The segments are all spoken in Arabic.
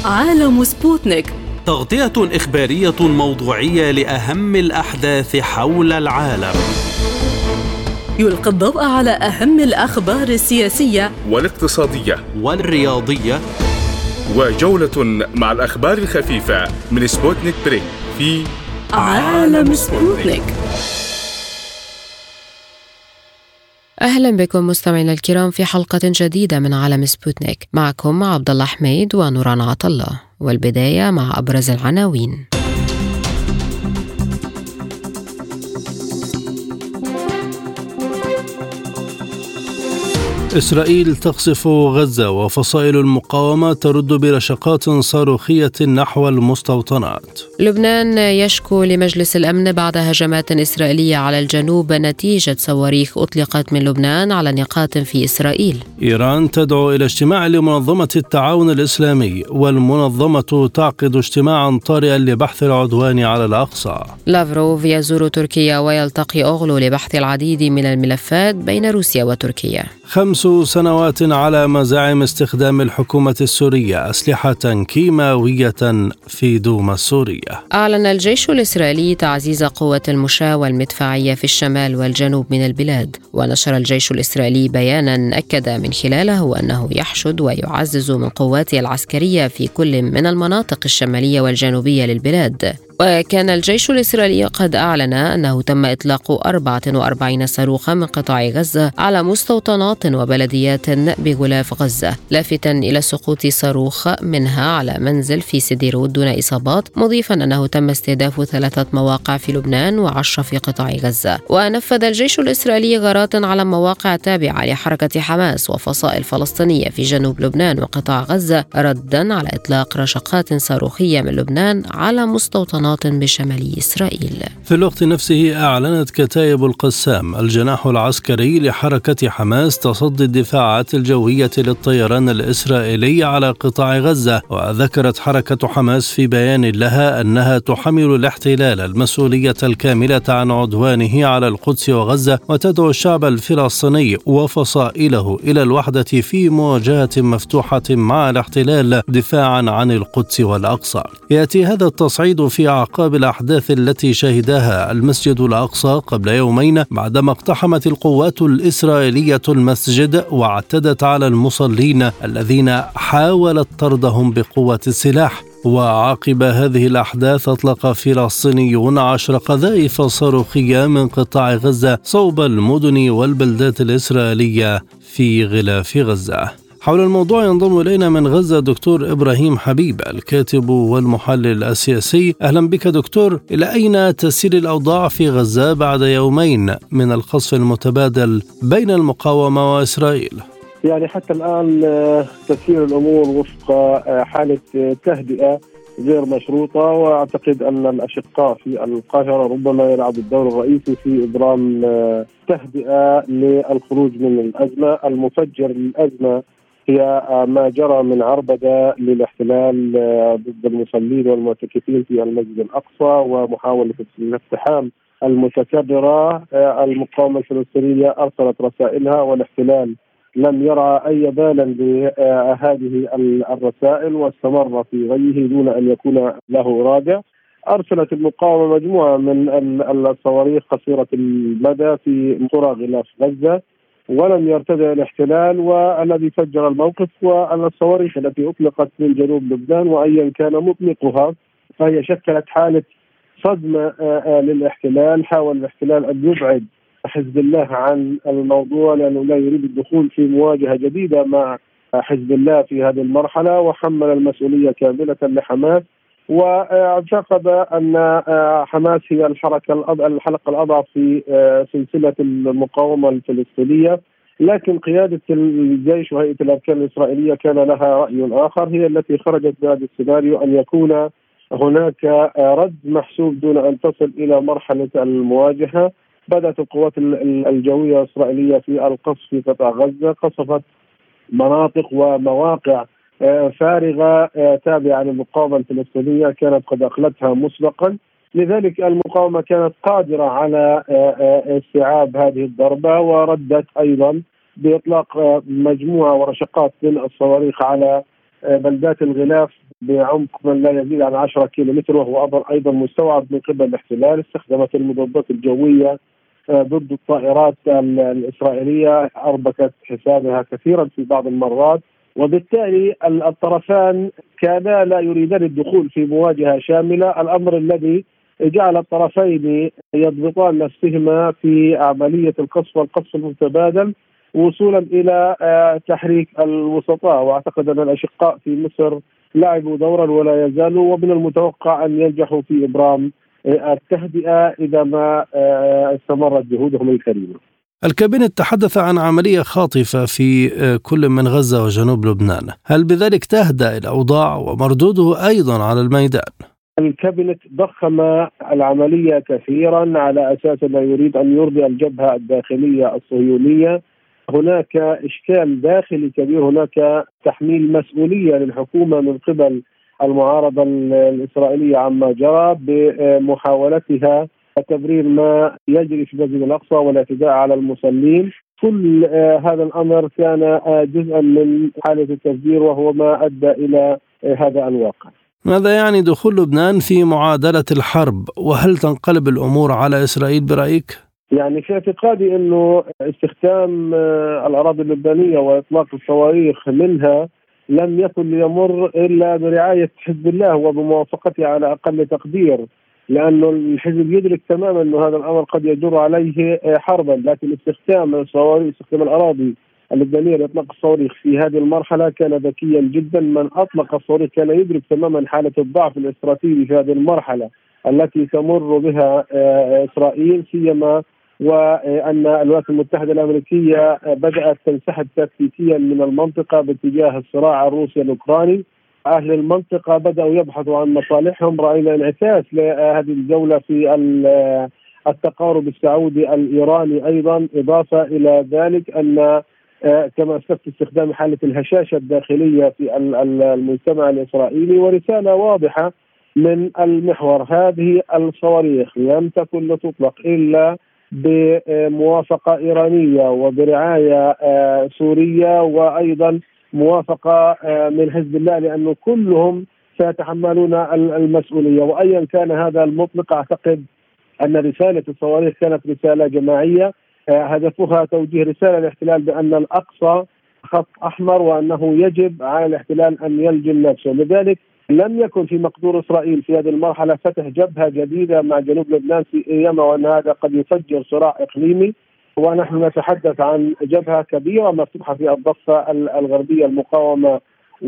عالم سبوتنيك، تغطية إخبارية موضوعية لأهم الأحداث حول العالم. يلقي الضوء على أهم الأخبار السياسية والاقتصادية والرياضية، وجولة مع الأخبار الخفيفة من سبوتنيك بريك في عالم سبوتنيك. أهلا بكم مستمعينا الكرام في حلقة جديدة من عالم سبوتنيك. معكم عبد الله حميد ونوران عطلة، والبداية مع أبرز العناوين. إسرائيل تقصف غزة وفصائل المقاومة ترد برشقات صاروخية نحو المستوطنات. لبنان يشكو لمجلس الأمن بعد هجمات إسرائيلية على الجنوب نتيجة صواريخ أطلقت من لبنان على نقاط في إسرائيل. إيران تدعو إلى اجتماع لمنظمة التعاون الإسلامي، والمنظمة تعقد اجتماعا طارئا لبحث العدوان على الأقصى. لافروف يزور تركيا ويلتقي أوغلو لبحث العديد من الملفات بين روسيا وتركيا. 5 سنوات على مزاعم استخدام الحكومة السورية أسلحة كيماوية في دوما السورية. أعلن الجيش الإسرائيلي تعزيز قوة المشاة والمدفعية في الشمال والجنوب من البلاد. ونشر الجيش الإسرائيلي بيانا أكد من خلاله أنه يحشد ويعزز من قواته العسكرية في كل من المناطق الشمالية والجنوبية للبلاد. وكان الجيش الإسرائيلي قد أعلن أنه تم إطلاق 44 صاروخا من قطاع غزة على مستوطنات وبلديات بغلاف غزة، لافتا إلى سقوط صاروخ منها على منزل في سديرود دون إصابات، مضيفا أنه تم استهداف 3 مواقع في لبنان و10 في قطاع غزة. ونفذ الجيش الإسرائيلي غارات على مواقع تابعة لحركة حماس وفصائل فلسطينية في جنوب لبنان وقطاع غزة، ردا على إطلاق رشقات صاروخية من لبنان على مستوطنات بشمال إسرائيل. في الوقت نفسه أعلنت كتائب القسام الجناح العسكري لحركة حماس تصدي الدفاعات الجوية للطيران الإسرائيلي على قطاع غزة. وذكرت حركة حماس في بيان لها أنها تحمل الاحتلال المسؤولية الكاملة عن عدوانه على القدس وغزة، وتدعو الشعب الفلسطيني وفصائله إلى الوحدة في مواجهة مفتوحة مع الاحتلال دفاعا عن القدس والأقصى. يأتي هذا التصعيد في أعقاب الأحداث التي شهدها المسجد الأقصى قبل يومين، بعدما اقتحمت القوات الإسرائيلية المسجد واعتدت على المصلين الذين حاولت طردهم بقوة السلاح. وعقب هذه الأحداث أطلق فلسطينيون 10 قذائف صاروخية من قطاع غزة صوب المدن والبلدات الإسرائيلية في غلاف غزة. حول الموضوع ينضم إلينا من غزة دكتور إبراهيم حبيب، الكاتب والمحلل السياسي. أهلا بك دكتور. إلى أين تسير الأوضاع في غزة بعد يومين من القصف المتبادل بين المقاومة وإسرائيل؟ يعني حتى الآن تسير الأمور وفق حالة تهدئة غير مشروطة، وأعتقد أن الأشقاء في القاهرة ربما يلعبوا الدور الرئيسي في إبرام تهدئة للخروج من الأزمة. المفجر للأزمة هي ما جرى من عربدة للاحتلال ضد المصلين والمعتكفين في المسجد الأقصى ومحاولة الاقتحام المتكررة. المقاومة الفلسطينية أرسلت رسائلها والاحتلال لم يرى أي بالا بهذه الرسائل واستمر في غيه دون أن يكون له رادع. أرسلت المقاومة مجموعة من الصواريخ قصيرة المدى في قرى غلاف غزة، ولم يرتدع الاحتلال، والذي فجر الموقف والصواريخ التي أطلقت من جنوب لبنان، وأيا كان مطلقها فهي شكلت حالة صدمة للاحتلال. حاول الاحتلال أن يبعد حزب الله عن الموضوع لأنه لا يريد الدخول في مواجهة جديدة مع حزب الله في هذه المرحلة، وحمل المسؤولية كاملة لحماس، واعتقد أن حماس هي الحلقة الأضعف في سلسلة المقاومة الفلسطينية. لكن قيادة الجيش وهيئة الأركان الإسرائيلية كان لها رأي آخر، هي التي خرجت بهذا السيناريو أن يكون هناك رد محسوب دون أن تصل إلى مرحلة المواجهة. بدأت القوات الجوية الإسرائيلية في القصف في قطاع غزة، قصفت مناطق ومواقع فارغة تابعة للمقاومة الفلسطينية كانت قد أخلتها مسبقا. لذلك المقاومة كانت قادرة على استيعاب هذه الضربة، وردت أيضا بإطلاق مجموعة ورشقات من الصواريخ على بلدات الغلاف بعمق من لا يزيد عن 10 كيلومتر، وهو أيضا مستوعب من قبل الاحتلال. استخدمت المضادات الجوية ضد الطائرات الإسرائيلية، أربكت حسابها كثيرا في بعض المرات، وبالتالي الطرفان كانا لا يريدان الدخول في مواجهة شاملة، الأمر الذي جعل الطرفين يضبطان نفسهما في عملية القصف والقصف المتبادل وصولا إلى تحريك الوسطاء. وأعتقد أن الأشقاء في مصر لعبوا دورا ولا يزالوا، ومن المتوقع أن ينجحوا في إبرام التهدئة إذا ما استمرت جهودهم الكريمة. الكابينت تحدث عن عملية خاطفة في كل من غزة وجنوب لبنان، هل بذلك تهدأ الأوضاع ومردوده أيضا على الميدان؟ الكابينت ضخم العملية كثيرا على أساس أنه يريد أن يرضي الجبهة الداخلية الصهيونية. هناك إشكال داخلي كبير، هناك تحميل مسؤولية للحكومة من قبل المعارضة الإسرائيلية عما جرى بمحاولتها تبرير ما يجري في المسجد الأقصى والاعتداء على المصلين. كل هذا الأمر كان جزءا من حالة التفجير، وهو ما أدى إلى هذا الواقع. ماذا يعني دخول لبنان في معادلة الحرب؟ وهل تنقلب الأمور على إسرائيل برأيك؟ يعني في اعتقادي أنه استخدام الأراضي اللبنانية وإطلاق الصواريخ منها لم يكن ليمر إلا برعاية حزب الله وبموافقته على أقل تقدير، لأنه الحزب يدرك تماما أن هذا الأمر قد يجر عليه حربا. لكن استخدام الصواريخ، استخدام الأراضي اللبنانية لإطلاق الصواريخ في هذه المرحلة كان ذكيا جدا. من أطلق الصواريخ كان يدرك تماما حالة الضعف الاستراتيجي في هذه المرحلة التي تمر بها إسرائيل، سيما وأن الولايات المتحدة الأمريكية بدأت تنسحب تكتيكيا من المنطقة باتجاه الصراع الروسي الأوكراني. أهل المنطقة بدأوا يبحثوا عن مصالحهم. رأينا انعكاس لهذه الجولة في التقارب السعودي الإيراني أيضا. إضافة إلى ذلك أن كما أسلفت استخدام حالة الهشاشة الداخلية في المجتمع الإسرائيلي، ورسالة واضحة من المحور: هذه الصواريخ لم تكن لتطلق إلا بموافقة إيرانية وبرعاية سورية، وأيضا موافقة من حزب الله، لأنه كلهم سيتحملون المسؤولية. وأيا كان هذا المطلق، أعتقد أن رسالة الصواريخ كانت رسالة جماعية هدفها توجيه رسالة للاحتلال بأن الأقصى خط أحمر، وأنه يجب على الاحتلال أن يلجم نفسه. لذلك لم يكن في مقدور إسرائيل في هذه المرحلة فتح جبهة جديدة مع جنوب لبنان في أيام، وأن هذا قد يفجر صراع إقليمي. ونحن نتحدث عن جبهة كبيرة مفتوحة في الضفة الغربية المقاومة،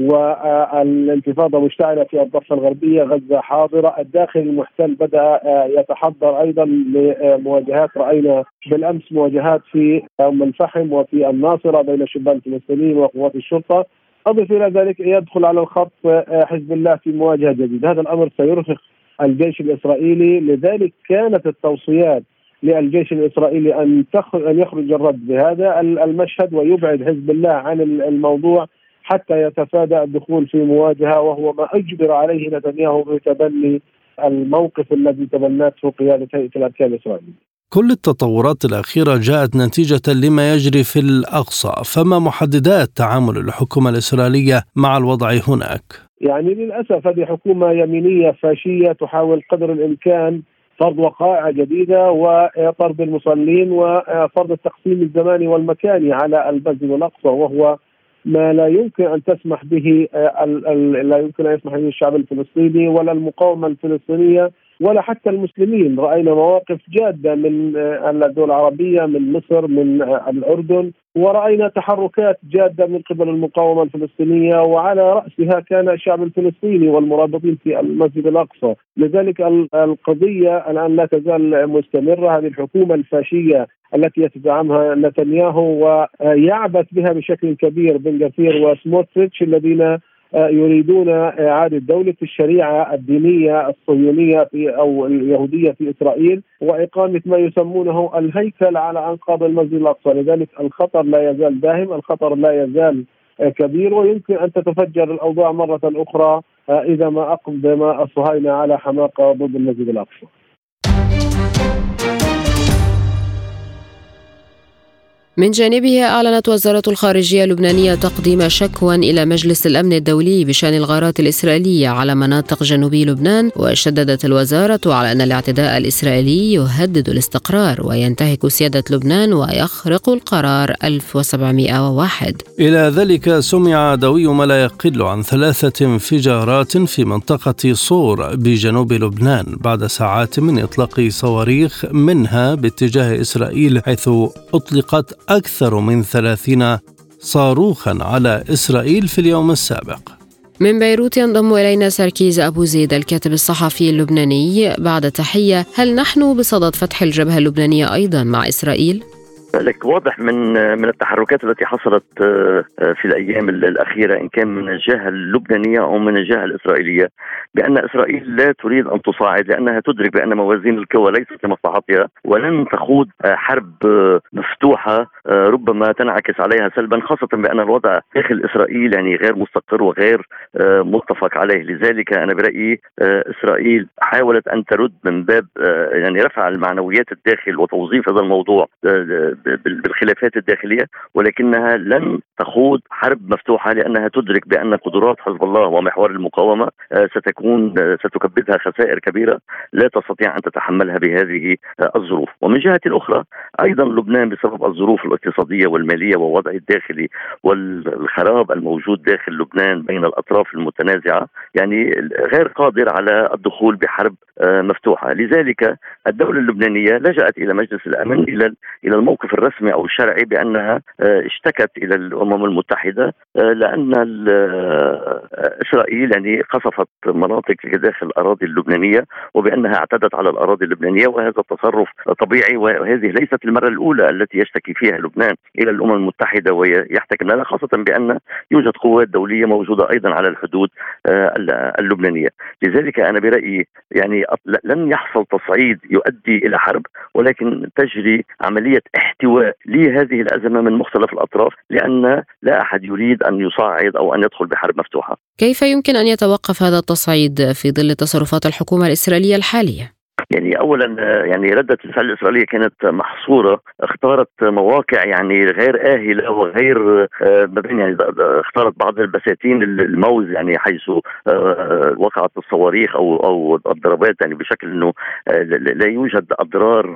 والانتفاضة مشتعلة في الضفة الغربية. غزة حاضرة، الداخل المحتل بدأ يتحضر أيضا لمواجهات. رأينا بالأمس مواجهات في أم الفحم وفي الناصرة بين شبان الفلسطينيين وقوات الشرطة. أضف إلى ذلك يدخل على الخط حزب الله في مواجهة جديدة. هذا الأمر سيرهق الجيش الإسرائيلي. لذلك كانت التوصيات للجيش الإسرائيلي أن يخرج الرد بهذا المشهد ويبعد حزب الله عن الموضوع حتى يتفادى الدخول في مواجهة، وهو ما أجبر عليه نتنياهو بتبني الموقف الذي تبنته قيادة هيئة الأركان الإسرائيلية. كل التطورات الأخيرة جاءت نتيجة لما يجري في الأقصى، فما محددات تعامل الحكومة الإسرائيلية مع الوضع هناك؟ يعني للأسف هذه حكومة يمينية فاشية تحاول قدر الإمكان فرض وقائع جديدة وطرد المصلين وفرض التقسيم الزماني والمكاني على المسجد الأقصى، وهو ما لا يمكن أن تسمح به لا يمكن أن يسمح به الشعب الفلسطيني ولا المقاومة الفلسطينية ولا حتى المسلمين. رأينا مواقف جادة من الدول العربية، من مصر، من الأردن، ورأينا تحركات جادة من قبل المقاومة الفلسطينية، وعلى رأسها كان الشعب الفلسطيني والمرابطين في المسجد الأقصى. لذلك القضية الآن لا تزال مستمرة. هذه الحكومة الفاشية التي يتزعمها نتنياهو ويعبث بها بشكل كبير بن غفير وسموتريتش الذين يريدون إعادة دولة الشريعة الدينية الصهيونية أو اليهودية في إسرائيل، وإقامة ما يسمونه الهيكل على أنقاض المسجد الأقصى. لذلك الخطر لا يزال داهم، الخطر لا يزال كبير، ويمكن أن تتفجر الأوضاع مرة أخرى إذا ما أقدم الصهاينة على حماقة ضد المسجد الأقصى. من جانبها أعلنت وزارة الخارجية اللبنانية تقديم شكوى إلى مجلس الأمن الدولي بشأن الغارات الإسرائيلية على مناطق جنوبي لبنان، وشددت الوزارة على أن الاعتداء الإسرائيلي يهدد الاستقرار وينتهك سيادة لبنان ويخرق القرار 1701. إلى ذلك سمع دوي ما لا يقل عن 3 انفجارات في منطقة صور بجنوب لبنان بعد ساعات من إطلاق صواريخ منها باتجاه إسرائيل، حيث أطلقت أكثر من 30 صاروخا على إسرائيل في اليوم السابق. من بيروت ينضم إلينا سركيز أبو زيد الكاتب الصحفي اللبناني. بعد تحية، هل نحن بصدد فتح الجبهة اللبنانية أيضا مع إسرائيل؟ لك واضح من التحركات التي حصلت في الأيام الأخيرة إن كان من الجهة اللبنانية أو من الجهة الإسرائيلية بأن إسرائيل لا تريد أن تصاعد، لأنها تدرك بأن موازين القوى ليست لمصلحتها ولن تخوض حرب مفتوحة ربما تنعكس عليها سلبا، خاصة بأن الوضع داخل إسرائيل يعني غير مستقر وغير متفق عليه. لذلك أنا برأيي إسرائيل حاولت أن ترد من باب يعني رفع المعنويات الداخل وتوظيف هذا الموضوع بالخلافات الداخلية، ولكنها لن تخوض حرب مفتوحة لأنها تدرك بأن قدرات حزب الله ومحور المقاومة ستكبدها خسائر كبيرة لا تستطيع أن تتحملها بهذه الظروف. ومن جهة أخرى أيضا لبنان بسبب الظروف الاقتصادية والمالية ووضعه الداخلي والخراب الموجود داخل لبنان بين الأطراف المتنازعة يعني غير قادر على الدخول بحرب مفتوحة. لذلك الدولة اللبنانية لجأت إلى مجلس الأمن إلى الموقف الرسمي أو الشرعي بأنها اشتكت إلى الأمم المتحدة لأن إسرائيل يعني قصفت مناطق داخل الأراضي اللبنانية وبأنها اعتدت على الأراضي اللبنانية، وهذا التصرف طبيعي، وهذه ليست المرة الأولى التي يشتكي فيها لبنان إلى الأمم المتحدة ويحتكم لها، خاصة بأن يوجد قوات دولية موجودة أيضا على الحدود اللبنانية. لذلك أنا برأيي يعني لن يحصل تصعيد يؤدي إلى حرب، ولكن تجري عملية احتواء لهذه الأزمة من مختلف الأطراف، لأن لا أحد يريد أن يصعد أو أن يدخل بحرب مفتوحة. كيف يمكن أن يتوقف هذا التصعيد في ظل تصرفات الحكومة الإسرائيلية الحالية؟ يعني أولا يعني ردة الفعل الإسرائيلية كانت محصورة، اختارت مواقع يعني غير آهلة وغير يعني اختارت بعض البساتين الموز يعني حيث وقعت الصواريخ أو الضربات يعني بشكل أنه لا يوجد أضرار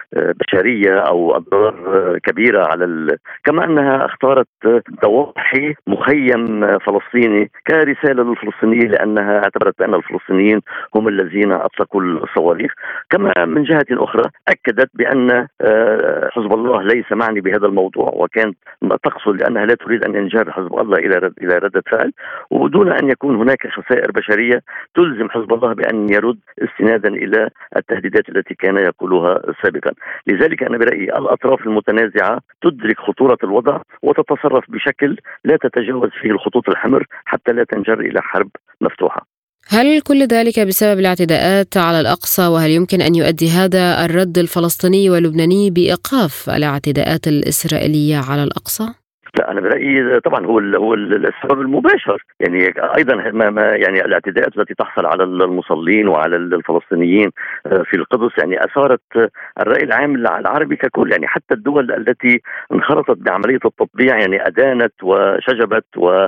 بشرية أو أضرار كبيرة على كما أنها اختارت ضواحي مخيم فلسطيني كرسالة للفلسطينيين لأنها اعتبرت بأن الفلسطينيين هم الذين أطلقوا الصواريخ. كما من جهة أخرى أكدت بأن حزب الله ليس معني بهذا الموضوع، وكانت تقصد لأنها لا تريد أن ينجر حزب الله إلى ردة فعل، ودون أن يكون هناك خسائر بشرية تلزم حزب الله بأن يرد استنادا إلى التهديدات التي كان يقولها سابقا. لذلك أنا برأيي الأطراف المتنازعة تدرك خطورة الوضع وتتصرف بشكل لا تتجاوز فيه الخطوط الحمر حتى لا تنجر إلى حرب مفتوحة. هل كل ذلك بسبب الاعتداءات على الأقصى؟ وهل يمكن أن يؤدي هذا الرد الفلسطيني واللبناني بإيقاف الاعتداءات الإسرائيلية على الأقصى؟ لا، أنا برأيي طبعا هو السبب المباشر، يعني أيضا يعني الاعتداءات التي تحصل على المصلين وعلى الفلسطينيين في القدس يعني أثارت الرأي العام العربي ككل، يعني حتى الدول التي انخرطت بعملية التطبيع يعني أدانت وشجبت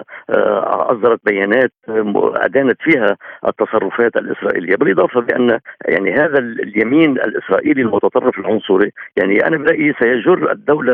وأصدرت بيانات أدانت فيها التصرفات الإسرائيلية، بالإضافة بأن يعني هذا اليمين الإسرائيلي المتطرف العنصري يعني أنا برأيي سيجر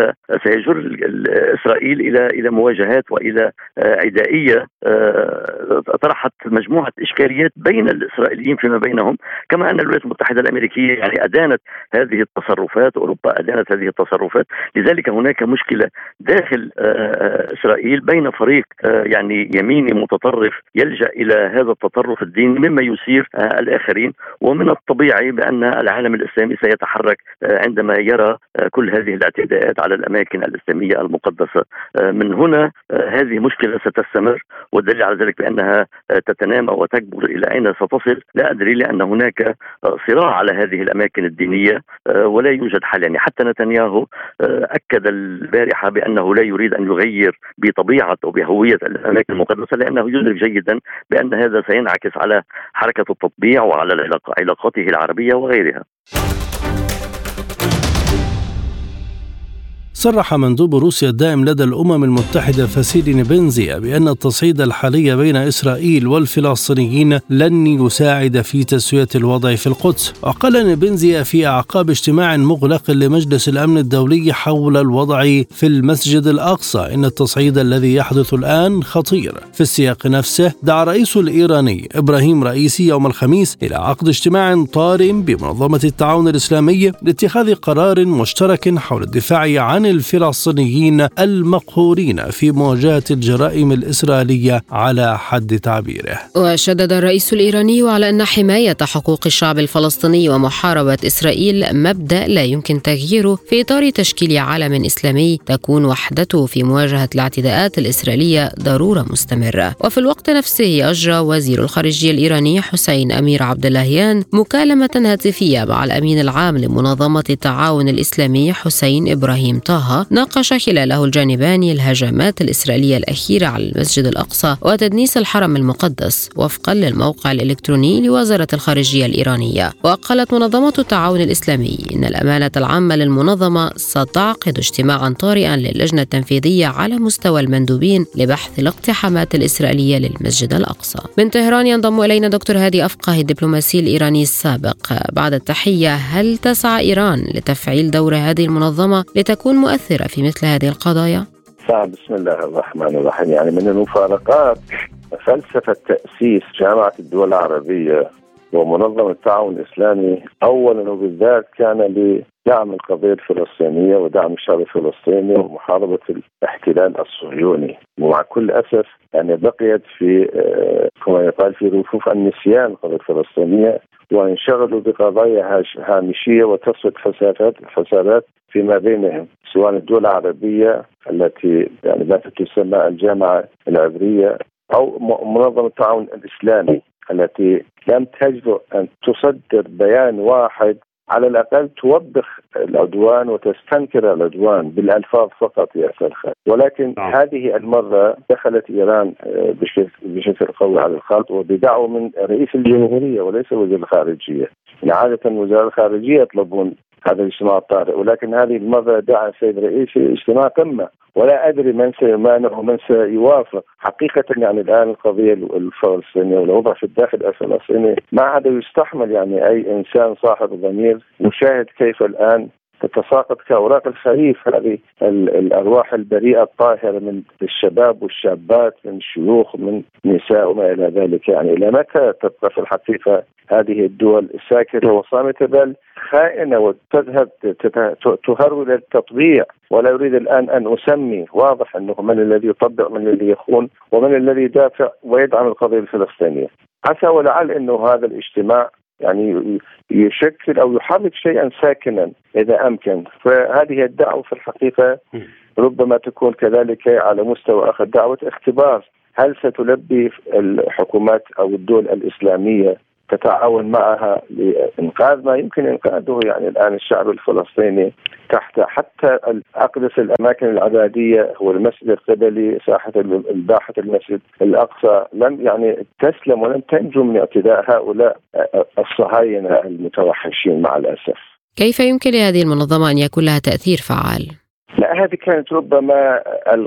إسرائيل إلى مواجهات وإلى عدائية طرحت مجموعة إشكاليات بين الإسرائيليين فيما بينهم، كما أن الولايات المتحدة الأمريكية يعني أدانت هذه التصرفات، أوروبا أدانت هذه التصرفات. لذلك هناك مشكلة داخل إسرائيل بين فريق يعني يميني متطرف يلجأ إلى هذا التطرف الديني مما يثير الآخرين، ومن الطبيعي بأن العالم الإسلامي سيتحرك عندما يرى كل هذه الاعتداءات على الأماكن الإسلامية المقدسة. من هنا هذه مشكلة ستستمر، والدليل على ذلك بأنها تتنامى وتكبر إلى أين ستصل لا أدري، لأن هناك صراع على هذه الأماكن الدينية ولا يوجد حل. يعني حتى نتنياهو أكد البارحة بأنه لا يريد أن يغير بطبيعة أو بهوية الأماكن المقدسة، لأنه يدرك جيدا بأن هذا سينعكس على حركة التطبيع وعلى علاقاته العربية وغيرها. صرح مندوب روسيا الدائم لدى الأمم المتحدة فاسيلي نبنزيا بأن التصعيد الحالي بين إسرائيل والفلسطينيين لن يساعد في تسوية الوضع في القدس. وقال نبنزيا في أعقاب اجتماع مغلق لمجلس الأمن الدولي حول الوضع في المسجد الأقصى إن التصعيد الذي يحدث الآن خطير. في السياق نفسه دعا الرئيس الإيراني إبراهيم رئيسي يوم الخميس إلى عقد اجتماع طارئ بمنظمة التعاون الإسلامي لاتخاذ قرار مشترك حول الدفاع عن الفلسطينيين المقهورين في مواجهة الجرائم الإسرائيلية على حد تعبيره. وشدد الرئيس الإيراني على أن حماية حقوق الشعب الفلسطيني ومحاربة إسرائيل مبدأ لا يمكن تغييره في إطار تشكيل عالم إسلامي تكون وحدته في مواجهة الاعتداءات الإسرائيلية ضرورة مستمرة. وفي الوقت نفسه أجرى وزير الخارجية الإيراني حسين أمير عبداللهيان مكالمة هاتفية مع الأمين العام لمنظمة التعاون الإسلامي حسين إبراهيم طه، ناقش خلاله الجانبان الهجمات الإسرائيلية الأخيرة على المسجد الأقصى وتدنيس الحرم المقدس وفقا للموقع الإلكتروني لوزارة الخارجية الإيرانية. وقالت منظمة التعاون الإسلامي إن الأمانة العامة للمنظمة ستعقد اجتماعا طارئا للجنة التنفيذية على مستوى المندوبين لبحث الاقتحامات الإسرائيلية للمسجد الأقصى. من طهران ينضم إلينا دكتور هادي أفقه الدبلوماسي الإيراني السابق. بعد التحية، هل تسعى إيران لتفعيل دور هذه المنظمة لتكون مؤثرة في مثل هذه القضايا؟ بسم الله الرحمن الرحيم. يعني من المفارقات فلسفة تأسيس جامعة الدول العربية ومنظمة التعاون الإسلامي أولا وبالذات كان لدعم القضية الفلسطينية ودعم الشعب الفلسطيني ومحاربة الاحتلال الصهيوني، ومع كل أسف يعني بقيت في كما يقال في رفوف النسيان القضية الفلسطينية، وانشغلوا بقضايا هامشية وتصفية حسابات فيما بينهم، سواء الدول العربية التي يعني باتت تسمى الجامعة العبرية أو منظمة التعاون الإسلامي التي لم تجرؤ أن تصدر بيان واحد على الأقل توبخ العدوان وتستنكر العدوان بالألفاظ فقط يا أخي. ولكن هذه المرة دخلت إيران بشكل قوي على الخط وبدعوة من رئيس الجمهورية وليس وزير الخارجية. عادة وزراء الخارجية يطلبون هذا الاجتماع الطارئ، ولكن هذه المرة دعا السيد الرئيس اجتماع قمة، ولا أدري من سيمانع ومن سيوافق. حقيقة يعني الآن القضية الفلسطينية والوضع في الداخل الفلسطيني ما عاد يستحمل. يعني أي إنسان صاحب ضمير يشاهد كيف الآن تتساقط كأوراق الخريف هذه الأرواح البريئة الطاهرة من الشباب والشابات، من الشيوخ، من نساء وما إلى ذلك. يعني إلى متى تبقى في الحقيقة هذه الدول ساكتة وصامتة بل خائنة وتذهب تهرول التطبيع؟ ولا أريد الآن أن أسمي، واضح أنه من الذي يطبق، من الذي يخون، ومن الذي يدافع ويدعم القضية الفلسطينية. عسى ولعل أنه هذا الاجتماع يعني يشكل أو يحرك شيئا ساكنا إذا أمكن. فهذه الدعوة في الحقيقة ربما تكون كذلك على مستوى آخر دعوة اختبار، هل ستلبي الحكومات أو الدول الإسلامية تتعاون معها لإنقاذ ما يمكن إنقاذه. يعني الآن الشعب الفلسطيني تحت حتى أقدس الأماكن العبادية هو المسجد القبلي، ساحة المسجد الأقصى لم يعني تسلم ولم تنجو من اعتداء هؤلاء الصهاينة المتوحشين مع الأسف. كيف يمكن لهذه المنظمة أن يكون لها تأثير فعال؟ لا، هذه كانت ربما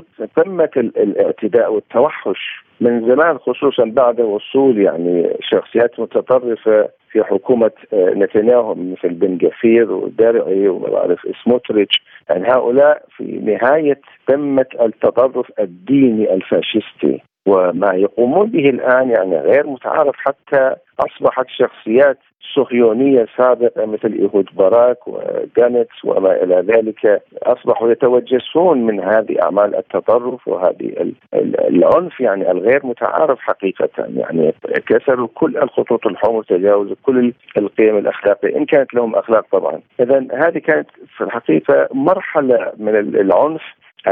قمة الاعتداء والتوحش من زمان، خصوصا بعد وصول يعني شخصيات متطرفة في حكومة نتنياهو مثل بن غفير ودرعي وما بعرف سموتريتش. يعني هؤلاء في نهاية قمة التطرف الديني الفاشستي، وما يقومون به الآن يعني غير متعارف. حتى أصبحت شخصيات صهيونية سابقة مثل إيهود باراك وجانتس وما إلى ذلك أصبحوا يتوجسون من هذه أعمال التطرف وهذه العنف يعني الغير متعارف حقيقة. يعني كسروا كل الخطوط الحمر، تجاوزوا كل القيم الأخلاقية إن كانت لهم أخلاق طبعا. إذن هذه كانت في الحقيقة مرحلة من العنف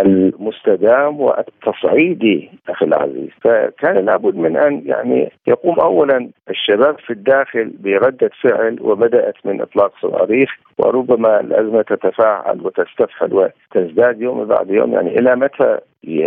المستدام والتصعيدي أخي العزيز. فكان لابد من أن يعني يقوم أولا الشباب في الداخل بردة فعل، وبدأت من إطلاق صواريخ، وربما الأزمة تتفاعل وتستفحل وتزداد يوم بعد يوم. يعني إلى متى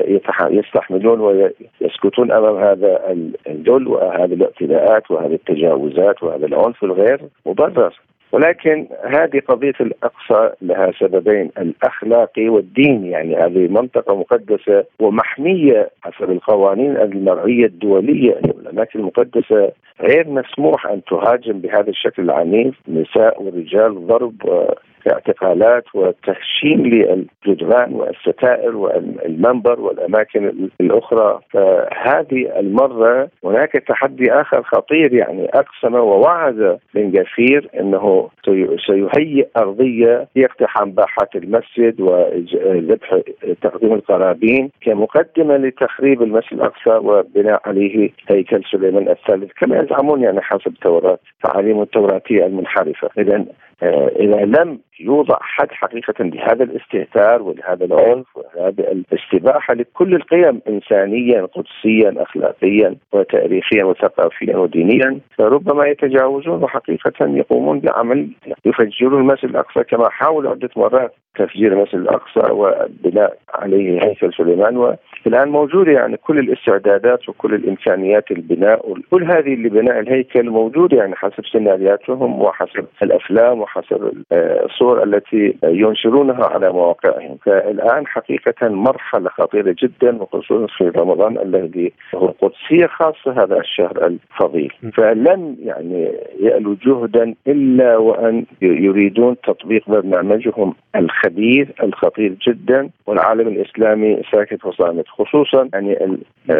يستحملون ويسكتون أمام هذا الذل وهذه الاعتداءات وهذه التجاوزات وهذا العنف الغير مبرر؟ ولكن هذه قضية الأقصى لها سببين: الأخلاقي والديني. يعني هذه منطقة مقدسة ومحمية حسب القوانين المرعية الدولية. الأماكن المقدسة غير مسموح أن تهاجم بهذا الشكل العنيف، نساء ورجال، ضرب اعتقالات وتهشيم للجدران والستائر والمنبر والأماكن الأخرى. فهذه المرة هناك تحدي آخر خطير. يعني أقسم ووعد بن غفير أنه سيهيئ أرضية لاقتحام باحات المسجد وذبح تقديم القرابين كمقدمة لتخريب المسجد الأقصى وبناء عليه هيكل سليمان الثالث كما يزعمون، يعني حسب التوراة، تعاليم التوراتية المنحرفة. إذا لم يوضع حد حقيقة لهذا الاستهتار ولهذا العنف وهذا الاستباحة لكل القيم إنسانيا قدسيا أخلاقيا وتاريخيا وثقافيا ودينيا، فربما يتجاوزون وحقيقة يقومون بعمل يفجرون المسجد الأقصى كما حاولوا عدة مرات تفجير المسجد الأقصى وبناء عليه هيكل سليمان. والآن موجودة يعني كل الاستعدادات وكل الإمكانيات البناء، كل هذه لبناء الهيكل موجودة يعني حسب سينارياتهم وحسب الأفلام وحسب الصور التي ينشرونها على مواقعهم. فالآن حقيقة مرحلة خطيرة جدا، وخصوصا في رمضان الذي هو قدسية خاصة هذا الشهر الفضيل. فلن يعني يألوا جهدا إلا وأن يريدون تطبيق برنامجهم الخبيث الخطير جدا، والعالم الإسلامي ساكت وصامت، خصوصا يعني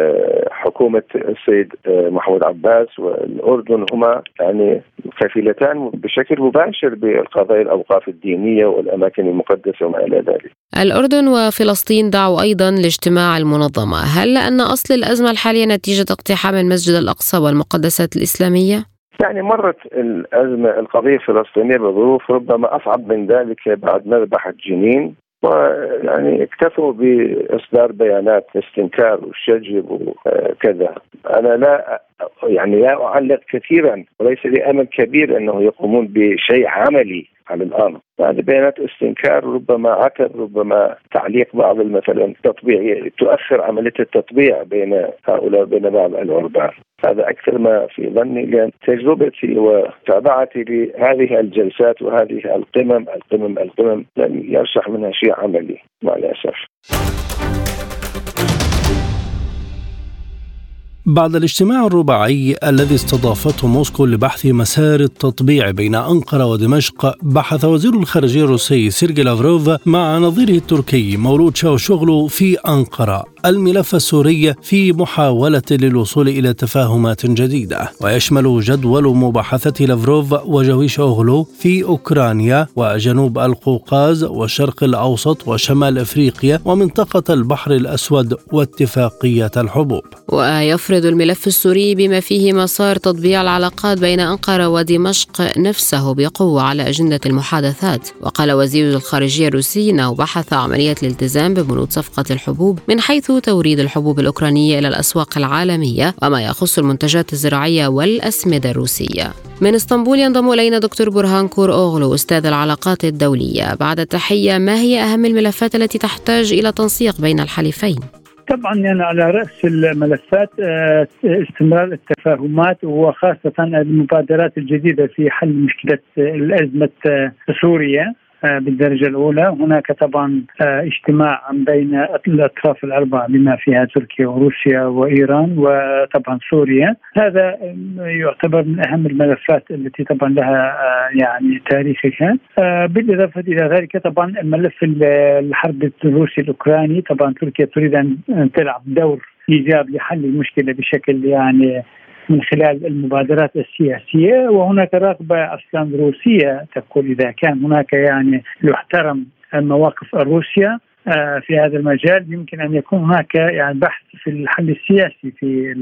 حكومة السيد محمود عباس والأردن هما يعني كفيلتان بشكل مباشر بالقضايا الأوقاف الدينية والأماكن المقدسة وما إلى ذلك. الأردن وفلسطين دعوا أيضا لاجتماع المنظمة. هل لأن أصل الأزمة الحالية نتيجة اقتحام المسجد الأقصى والمقدسات الإسلامية؟ يعني مرت الأزمة القضية الفلسطينية بظروف ربما أصعب من ذلك بعد مذبحة جنين، ويعني اكتفوا بإصدار بيانات استنكار وشجب وكذا. أنا لا أعلق كثيرا وليس لي أمل كبير أنه يقومون بشيء عملي على الأرض. هذه بيانات استنكار، ربما عتب، ربما تعليق بعض مثلا تطبيع، تؤخر عملية التطبيع بين هؤلاء وبين بعض العرباء. هذا أكثر ما في ظني، لأن تجربتي وتابعتي لهذه الجلسات وهذه القمم لم يرشح منها شيء عملي مع الأسف. بعد الاجتماع الرباعي الذي استضافته موسكو لبحث مسار التطبيع بين أنقرة ودمشق، بحث وزير الخارجية الروسي سيرجي لافروف مع نظيره التركي مولود شاوشوغلو في أنقرة الملف السوري في محاولة للوصول إلى تفاهمات جديدة، ويشمل جدول مباحثة لافروف وشاوشوغلو في أوكرانيا وجنوب القوقاز والشرق الأوسط وشمال أفريقيا ومنطقة البحر الأسود واتفاقية الحبوب. ويفرض الملف السوري بما فيه مسار تطبيع العلاقات بين أنقرة ودمشق نفسه بقوة على أجندة المحادثات. وقال وزير الخارجية الروسي أنه بحث عملية الالتزام ببنود صفقة الحبوب من حيث توريد الحبوب الأوكرانية إلى الأسواق العالمية وما يخص المنتجات الزراعية والأسمدة الروسية. من اسطنبول ينضم إلينا دكتور برهان كور أوغلو أستاذ العلاقات الدولية. بعد التحية، ما هي أهم الملفات التي تحتاج إلى تنسيق بين الحليفين؟ طبعا يعني على رأس الملفات استمرار التفاهمات، وخاصة المبادرات الجديدة في حل مشكلة الأزمة سوريا بالدرجة الأولى. هناك طبعا اجتماع بين الأطراف الأربعة بما فيها تركيا وروسيا وإيران وطبعا سوريا. هذا يعتبر من أهم الملفات التي طبعا لها يعني تاريخها. بالإضافة إلى ذلك طبعا الملف الحرب الروسي الأوكراني، طبعا تركيا تريد أن تلعب دور إيجابي لحل المشكلة بشكل يعني من خلال المبادرات السياسية. وهناك رغبة أصلا روسية تقول إذا كان هناك يعني يحترم المواقف الروسية في هذا المجال، يمكن أن يكون هناك يعني بحث في الحل السياسي في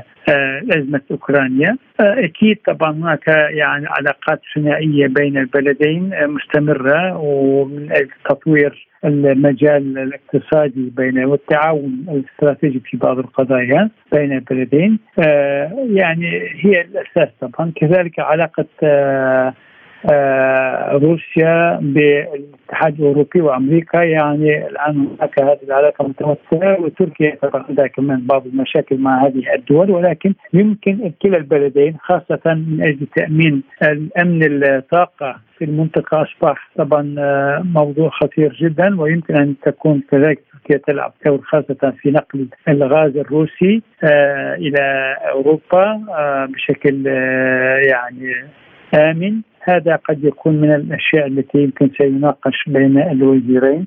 أزمة أوكرانيا. أكيد طبعا هناك يعني علاقات ثنائية بين البلدين مستمرة، ومن أجل تطوير المجال الاقتصادي والتعاون الاستراتيجي في بعض القضايا بين البلدين يعني هي الأساس. طبعا كذلك علاقة روسيا بالاتحاد الأوروبي وأمريكا. يعني الآن هناك هذه العلاقة متمثلة، وتركيا طبعا عندها كمان بعض المشاكل مع هذه الدول، ولكن يمكن كلا البلدين خاصة من أجل تأمين الأمن الطاقة في المنطقة أصبح طبعا موضوع خطير جدا، ويمكن أن تكون كذلك تركيا تلعب دور خاصة في نقل الغاز الروسي إلى أوروبا بشكل يعني آمن. هذا قد يكون من الأشياء التي يمكن سيناقش بين الوزيرين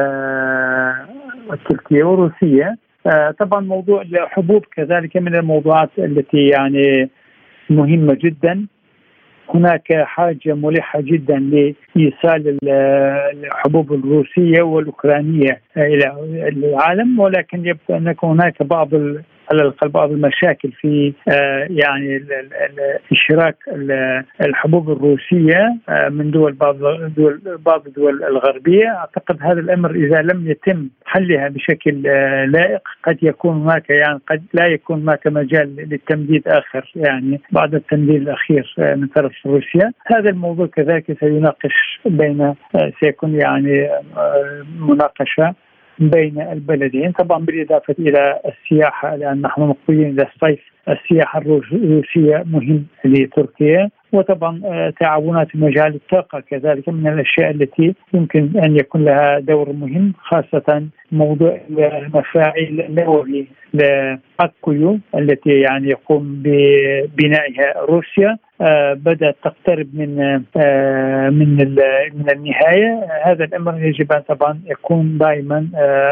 تركيا وروسيا. طبعا موضوع الحبوب كذلك من الموضوعات التي يعني مهمة جدا. هناك حاجة ملحة جدا لإيصال الحبوب الروسية والأوكرانية إلى العالم، ولكن يبدو أن هناك على الأقل بعض المشاكل في يعني إشراك الحبوب الروسية من بعض الدول الغربية. أعتقد هذا الأمر إذا لم يتم حلها بشكل لائق قد يكون هناك يعني قد لا يكون هناك مجال للتمديد آخر يعني بعد التمديد الأخير من طرف روسيا. هذا الموضوع كذلك سيكون يعني مناقشة بين البلدين، طبعا بالإضافة إلى السياحة، لأن نحن مقبلين إلى الصيف. السياحة الروسية مهم لتركيا، وطبعا تعاونات في مجال الطاقة كذلك من الأشياء التي يمكن أن يكون لها دور مهم، خاصة موضوع المفاعل النووية لأكويو التي يعني يقوم ببنائها روسيا بدأت تقترب من النهاية. هذا الأمر يجب أن طبعا يكون دائما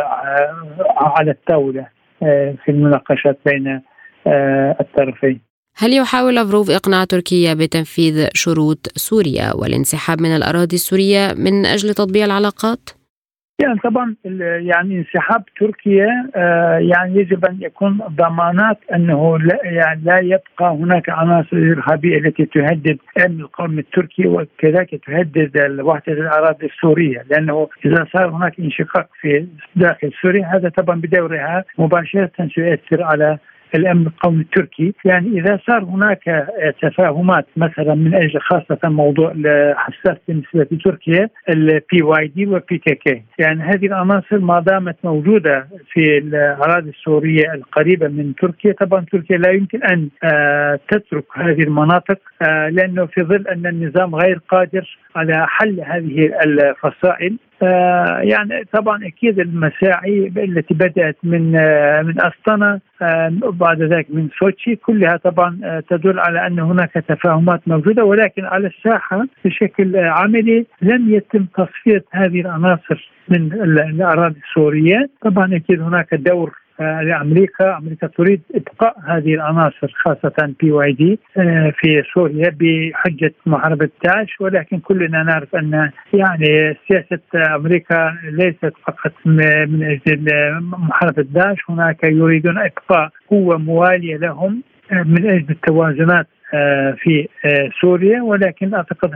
على الطاولة في المناقشات بين الطرفين. هل يحاول لافروف إقناع تركيا بتنفيذ شروط سوريا والانسحاب من الأراضي السورية من أجل تطبيع العلاقات؟ يعني طبعا يعني انسحاب تركيا يعني يجب أن يكون ضمانات أنه لا يبقى هناك عناصر إرهابية التي تهدد أمن القوم التركي وكذلك تهدد وحدة الأراضي السورية، لأنه إذا صار هناك انشقاق في داخل سوريا هذا طبعا بدورها مباشرة سيؤثر على الأمن القومي التركي. يعني إذا صار هناك تفاهمات مثلا من أجل خاصة موضوع حساس بالنسبة لتركيا PYD و PKK، يعني هذه العناصر ما دامت موجودة في الأراضي السورية القريبة من تركيا، طبعا تركيا لا يمكن أن تترك هذه المناطق، لأنه في ظل أن النظام غير قادر على حل هذه الفصائل. يعني طبعا أكيد المساعي التي بدأت من أسطنة وبعد ذلك من سوتشي كلها طبعا تدل على أن هناك تفاهمات موجودة، ولكن على الساحة بشكل عملي لم يتم تصفية هذه العناصر من الأراضي السورية. طبعا أكيد هناك دور لأمريكا تريد إبقاء هذه العناصر خاصة PYD في سوريا بحجة محاربة داعش، ولكن كلنا نعرف أن يعني سياسة أمريكا ليست فقط من أجل محاربة داعش، هناك يريدون إبقاء قوة موالية لهم من أجل التوازنات في سوريا. ولكن أعتقد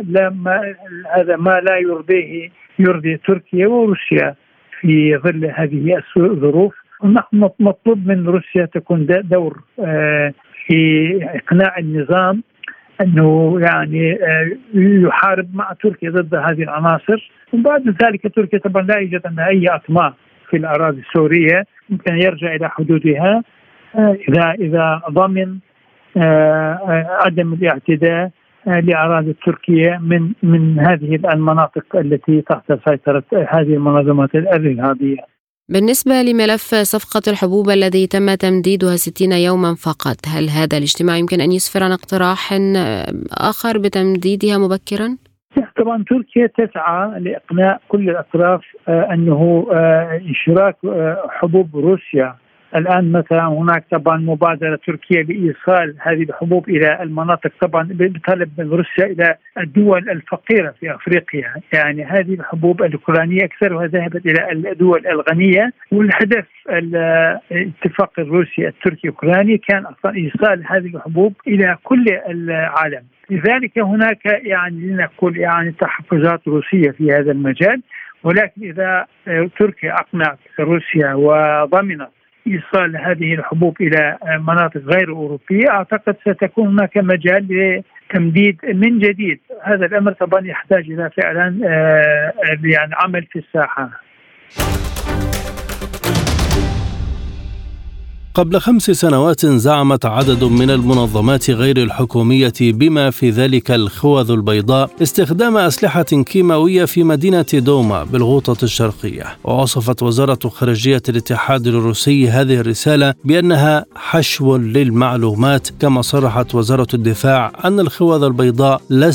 هذا ما لا يرضي تركيا وروسيا في ظل هذه الظروف. نحن مطلوب من روسيا تكون دور في إقناع النظام أنه يعني يحارب مع تركيا ضد هذه العناصر، وبعد ذلك تركيا طبعا لا يوجد عندها أي أطماع في الأراضي السورية، يمكن يرجع إلى حدودها إذا ضمن عدم الاعتداء لأراضي تركيا من هذه المناطق التي تحت سيطرة هذه المنظمات الإرهابية. بالنسبة لملف صفقة الحبوب الذي تم تمديدها 60 يوما فقط، هل هذا الاجتماع يمكن أن يسفر عن اقتراح آخر بتمديدها مبكرا؟ طبعا تركيا تسعى لإقناع كل الأطراف أنه إشراك حبوب روسيا. الآن مثلا هناك طبعا مبادرة تركيا بإيصال هذه الحبوب إلى المناطق، طبعا بطلب من روسيا إلى الدول الفقيرة في أفريقيا. يعني هذه الحبوب الأوكرانية أكثرها ذهبت إلى الدول الغنية، والهدف الاتفاق الروسي التركي الأوكراني كان أصلا إيصال هذه الحبوب إلى كل العالم. لذلك هناك يعني لنقول يعني تحفظات روسية في هذا المجال، ولكن إذا تركيا أقنعت روسيا وضمنت إيصال هذه الحبوب إلى مناطق غير أوروبية، أعتقد ستكون هناك مجال لتمديد من جديد. هذا الأمر طبعا يحتاج إلى فعلا يعني عمل في الساحة. قبل 5 سنوات زعمت عدد من المنظمات غير الحكومية بما في ذلك الخوذ البيضاء استخدام أسلحة كيماوية في مدينة دوما بالغوطة الشرقية، ووصفت وزارة خارجية الاتحاد الروسي هذه الرسالة بأنها حشو للمعلومات، كما صرحت وزارة الدفاع أن الخوذ البيضاء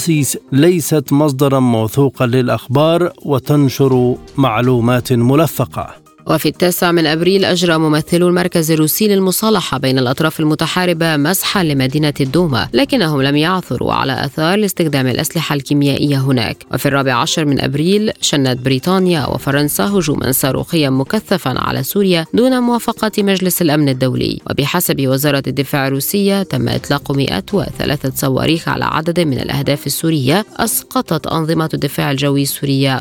ليست مصدرا موثوقا للأخبار وتنشر معلومات ملفقة. وفي 9 أبريل أجرى ممثلو المركز الروسي للمصالحة بين الأطراف المتحاربة مسحا لمدينة الدوما، لكنهم لم يعثروا على آثار لاستخدام الأسلحة الكيميائية هناك. وفي 14 أبريل شنت بريطانيا وفرنسا هجوما صاروخيا مكثفا على سوريا دون موافقة مجلس الأمن الدولي، وبحسب وزارة الدفاع الروسية تم إطلاق 103 صواريخ على عدد من الأهداف السورية أسقطت أنظمة الدفاع الجوي السورية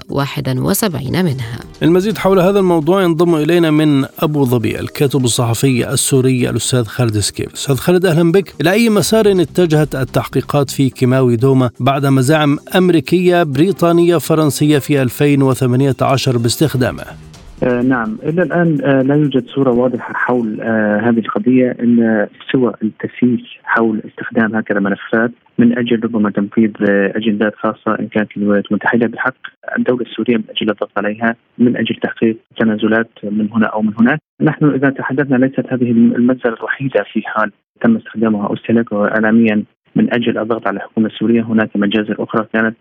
71 منها. المزيد حول هذا الموضوع ينضم إلينا من أبو ظبي الكاتب الصحفي السوري الأستاذ خالد سكيف. أستاذ خالد، أهلا بك. إلى أي مسار اتجهت التحقيقات في كيماوي دوما بعد مزاعم أمريكية بريطانية فرنسية في 2018 باستخدامه؟ نعم، إلى الآن لا يوجد صورة واضحة حول هذه القضية إلا سوى التسييس حول استخدام هكذا ملفات من أجل ربما تنفيذ أجندات خاصة إن كانت الولايات المتحدة بحق الدولة السورية من أجل الضغط عليها من أجل تحقيق تنازلات من هنا أو من هناك. نحن إذا تحدثنا ليست هذه المنزلة الوحيدة في حال تم استخدامها أو استهلاكها إعلاميا من أجل الضغط على الحكومة السورية. هناك مجازر أخرى كانت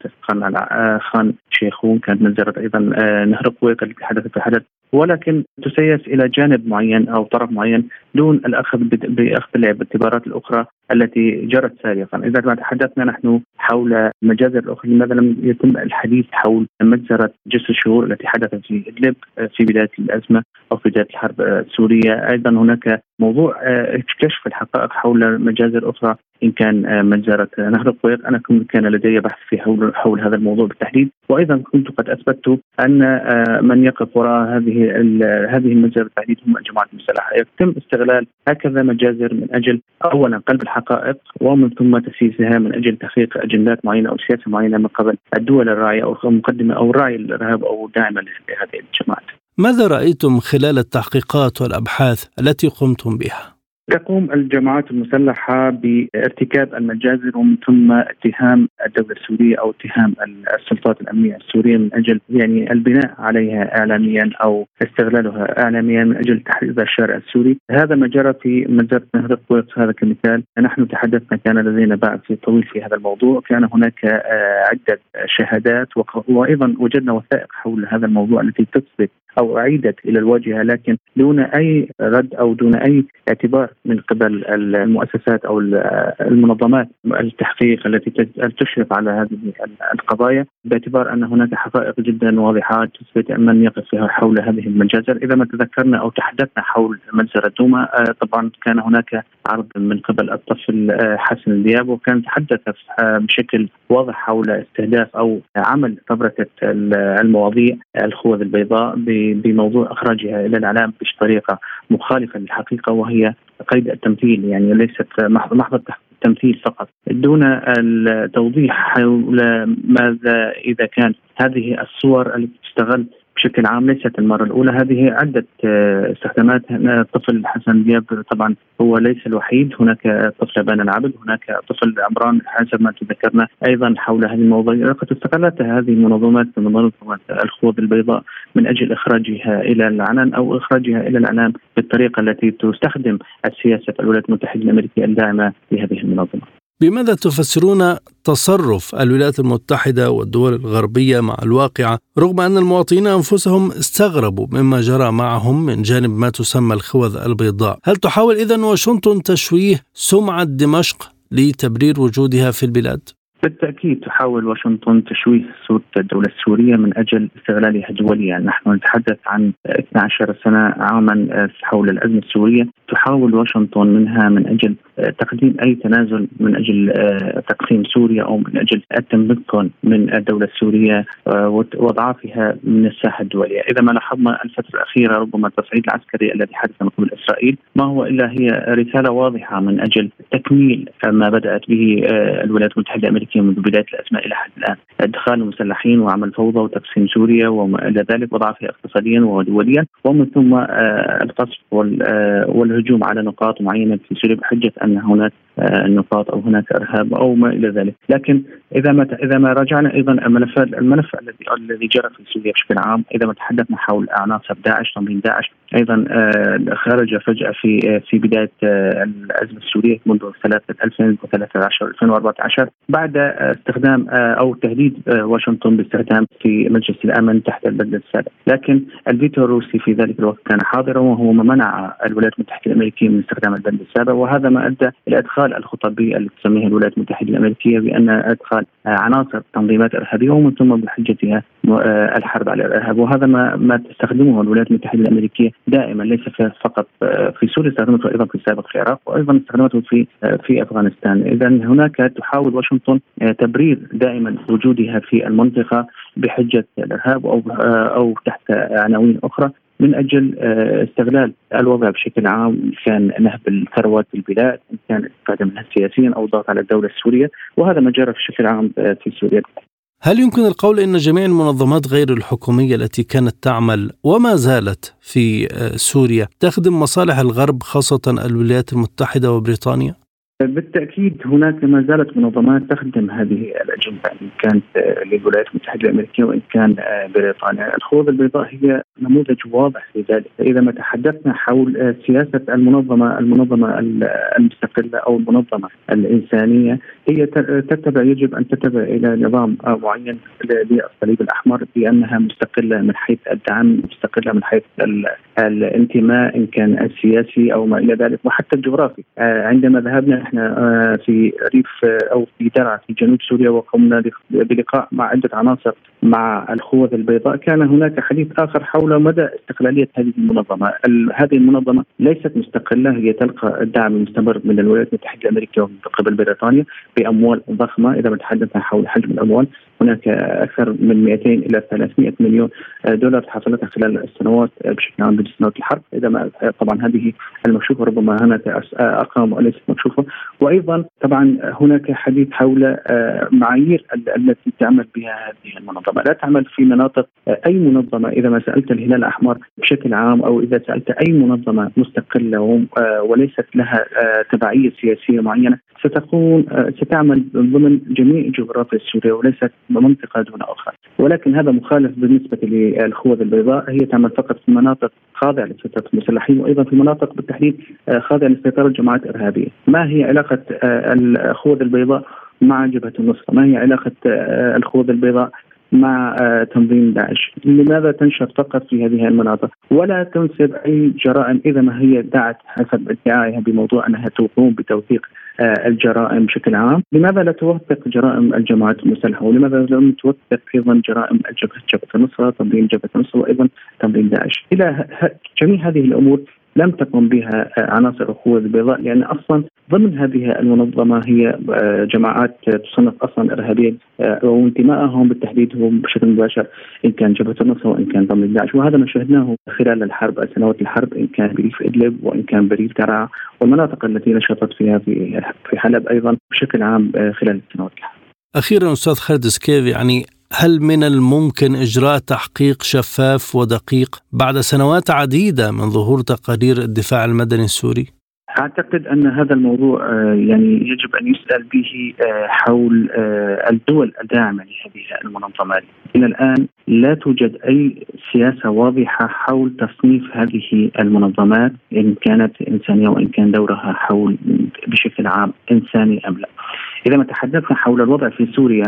خان شيخون، كانت مجزرة أيضا نهر قويق التي حدث في حدث، ولكن تسيس إلى جانب معين أو طرف معين دون الأخذ بأخذ الاعتبارات الأخرى التي جرت سابقا. إذا ما تحدثنا نحن حول المجازر الأخرى، لماذا لم يتم الحديث حول مجزرة جسر الشهور التي حدثت في إدلب في بداية الأزمة أو في بداية الحرب السورية؟ أيضا هناك موضوع كشف الحقائق حول مجازر أخرى إن كان مجزرة نهر القويق. أنا كان لدي بحث في حول هذا الموضوع بالتحديد، وأيضا كنت قد أثبتت أن من يقف وراء هذه المجازر بالتحديد هم الجماعات المسلحة. يتم استغلال هكذا مجازر من أجل أولا قلب الحقائق ومن ثم تسييسها من أجل تحقيق أجندات معينة أو سياسة معينة من قبل الدول الراعية أو مقدمة أو راعي الإرهاب أو داعمة لهذه الجماعات. ماذا رأيتم خلال التحقيقات والأبحاث التي قمتم بها؟ تقوم الجماعات المسلحة بارتكاب المجازر ومن ثم اتهام الدولة السورية أو اتهام السلطات الأمنية السورية من أجل يعني البناء عليها إعلاميا أو استغلالها إعلاميا من أجل تحريض الشارع السوري. هذا ما جرى في مجزرة نهر القويق هذا كمثال. نحن تحدثنا، كان لدينا بعث طويل في هذا الموضوع، كان هناك عدة شهادات وأيضا وجدنا وثائق حول هذا الموضوع التي تثبت أو أعيدت إلى الواجهة، لكن دون أي رد أو دون أي اعتبار من قبل المؤسسات أو المنظمات التحقيق التي تشرف على هذه القضايا، باعتبار أن هناك حقائق جدا واضحة تثبت من يقف فيها حول هذه المجازر. إذا ما تذكرنا أو تحدثنا حول مجزرة دوما، طبعا كان هناك عرض من قبل الطفل حسن الدياب، وكان تحدث بشكل واضح حول استهداف أو عمل فبركة المواضيع الخوذ البيضاء بموضوع إخراجها إلى الإعلام بطريقة مخالفة للحقيقة، وهي قيد التمثيل، يعني ليست محض التمثيل فقط، دون التوضيح حول ماذا إذا كان هذه الصور التي تستغل بشكل عام ليست المرة الأولى. هذه عدة استخدامات. الطفل حسن دياب طبعا هو ليس الوحيد، هناك طفل بان العبد، هناك طفل عمران حسب ما تذكرنا أيضا حول هذه المواضيع. قد استغلتها هذه المنظمات من منظمة الخوذ البيضاء من أجل إخراجها إلى العنان أو إخراجها إلى الإعلام بالطريقة التي تستخدم السياسة الولايات المتحدة الأمريكية الداعمة لهذه المنظمة. بماذا تفسرون تصرف الولايات المتحدة والدول الغربية مع الواقعة رغم أن المواطنين أنفسهم استغربوا مما جرى معهم من جانب ما تسمى الخوذ البيضاء؟ هل تحاول إذن واشنطن تشويه سمعة دمشق لتبرير وجودها في البلاد؟ بالتأكيد تحاول واشنطن تشويه صورة الدولة السورية من أجل استغلالها دوليا. نحن نتحدث عن 12 سنة عاما حول الأزمة السورية، تحاول واشنطن منها من أجل تقديم أي تنازل من أجل تقسيم سوريا أو من أجل التمكن من الدولة السورية وإضعافها من الساحة الدولية. إذا ما لاحظنا الفترة الأخيرة ربما التصعيد العسكري الذي حدث من قبل إسرائيل ما هو إلا هي رسالة واضحة من أجل تكميل ما بدأت به الولايات المتحدة الأمريكية منذ بداية الأزمة إلى حد الآن، إدخال المسلحين وعمل فوضى وتقسيم سوريا وما إلى ذلك وضعفها اقتصاديا ودوليا، ومن ثم القصف والهجوم على نقاط معينة في سوريا بحجة أن هناك نقاط أو هناك إرهاب أو ما إلى ذلك. لكن إذا ما راجعنا أيضا الملف الذي جرى في سوريا بشكل عام، إذا ما تحدثنا حول عناصر داعش تنظيم داعش أيضا خرج فجأة في بداية الأزمة السورية منذ 2013-2014 بعد استخدام أو تهديد واشنطن باستخدام في مجلس الأمن تحت البند السابق، لكن الفيتو الروسي في ذلك الوقت كان حاضرا وهو ما منع الولايات المتحدة الأمريكية من استخدام البند السابق، وهذا ما أدى إلى إدخال الخطابية التي تسميها الولايات المتحدة الأمريكية بأن إدخال عناصر تنظيمات إرهابية ومن ثم بحجتها الحرب على الإرهاب. وهذا ما تستخدمه الولايات المتحدة الأمريكية دائما، ليس فقط في سوريا، استخدمته أيضا في السابق في العراق وأيضا استخدمته في أفغانستان. إذا هناك تحاول واشنطن تبرير دائما وجودها في المنطقة بحجة الإرهاب أو تحت عناوين أخرى من أجل استغلال الوضع بشكل عام، كان نهب الثروات في البلاد، كان الاستفادة منها سياسيا أو ضغط على الدولة السورية، وهذا ما جرى بشكل عام في سوريا. هل يمكن القول أن جميع المنظمات غير الحكومية التي كانت تعمل وما زالت في سوريا تخدم مصالح الغرب خاصة الولايات المتحدة وبريطانيا؟ بالتأكيد هناك ما زالت منظمات تخدم هذه الأجندة، إن كانت للولايات المتحدة الأمريكية وإن كان بريطانيا. الخوذة البيضاء هي نموذج واضح لذلك. إذا ما تحدثنا حول سياسة المنظمة المستقلة أو المنظمة الإنسانية، هي يجب أن تتبع إلى نظام معين للصليب الأحمر بأنها مستقلة من حيث الدعم، مستقلة من حيث الانتماء إن كان السياسي أو ما إلى ذلك وحتى الجغرافي. عندما ذهبنا احنا في ريف او في درعا في جنوب سوريا وقمنا بلقاء مع عده عناصر مع الخوذة البيضاء، كان هناك حديث اخر حول مدى استقلاليه هذه المنظمه. هذه المنظمه ليست مستقله، هي تلقى الدعم المستمر من الولايات المتحده الامريكيه ومن قبل بريطانيا باموال ضخمه. اذا ما تحدثنا حول حجم الاموال، هناك اكثر من 200 الى 300 مليون دولار حصلتها خلال السنوات بشكل عام بسنوات الحرب. اذا ما طبعا هذه المكشوفه، ربما هناك ارقام وليست مكشوفه. وايضا طبعا هناك حديث حول معايير التي تعمل بها هذه المنظمه. لا تعمل في مناطق اي منظمه. اذا ما سالت الهلال الاحمر بشكل عام او اذا سالت اي منظمه مستقله وليست لها تبعيه سياسيه معينه، ستعمل ضمن جميع جغرافيا سوريا وليست منطقه دون اخرى. ولكن هذا مخالف بالنسبه للخوذة البيضاء، هي تعمل فقط في مناطق خاضعه لسيطره المسلحين وايضا في مناطق بالتحديد خاضعه لسيطره جماعات ارهابيه. ما هي علاقه الخوذة البيضاء مع جبهة النصرة؟ ما هي علاقة الخوذة البيضاء مع تنظيم داعش؟ لماذا تنشر فقط في هذه المناطق ولا تنسب أي جرائم إذا ما هي ادعت حسب ادعائها بموضوع أنها تقوم بتوثيق الجرائم بشكل عام؟ لماذا لا توثق جرائم الجماعات المسلحة؟ ولماذا لا توثق أيضا جرائم جبهة النصرة، تنظيم جبهة النصرة وأيضا تنظيم داعش؟ إلى جميع هذه الأمور لم تقم بها عناصر الخوذة البيضاء، لأن أصلا ضمن هذه المنظمة هي جماعات تصنف أصلا إرهابية، وانتمائهم بالتحديد هو بشكل مباشر إن كان جبهة النصرة وإن كان تنظيم داعش. وهذا ما شاهدناه خلال الحرب، سنوات الحرب، إن كان بريف إدلب وإن كان بريف درعا والمناطق التي نشطت فيها في حلب أيضا بشكل عام خلال سنوات الحرب. أخيرا أستاذ خالد سكيف، يعني هل من الممكن إجراء تحقيق شفاف ودقيق بعد سنوات عديدة من ظهور تقارير الدفاع المدني السوري؟ أعتقد أن هذا الموضوع يعني يجب أن يسأل به حول الدول الداعمة لهذه المنظمات. إلى الآن لا توجد أي سياسة واضحة حول تصنيف هذه المنظمات إن كانت إنسانية وإن كان دورها حول بشكل عام إنساني أم لا. إذا ما تحدثنا حول الوضع في سوريا،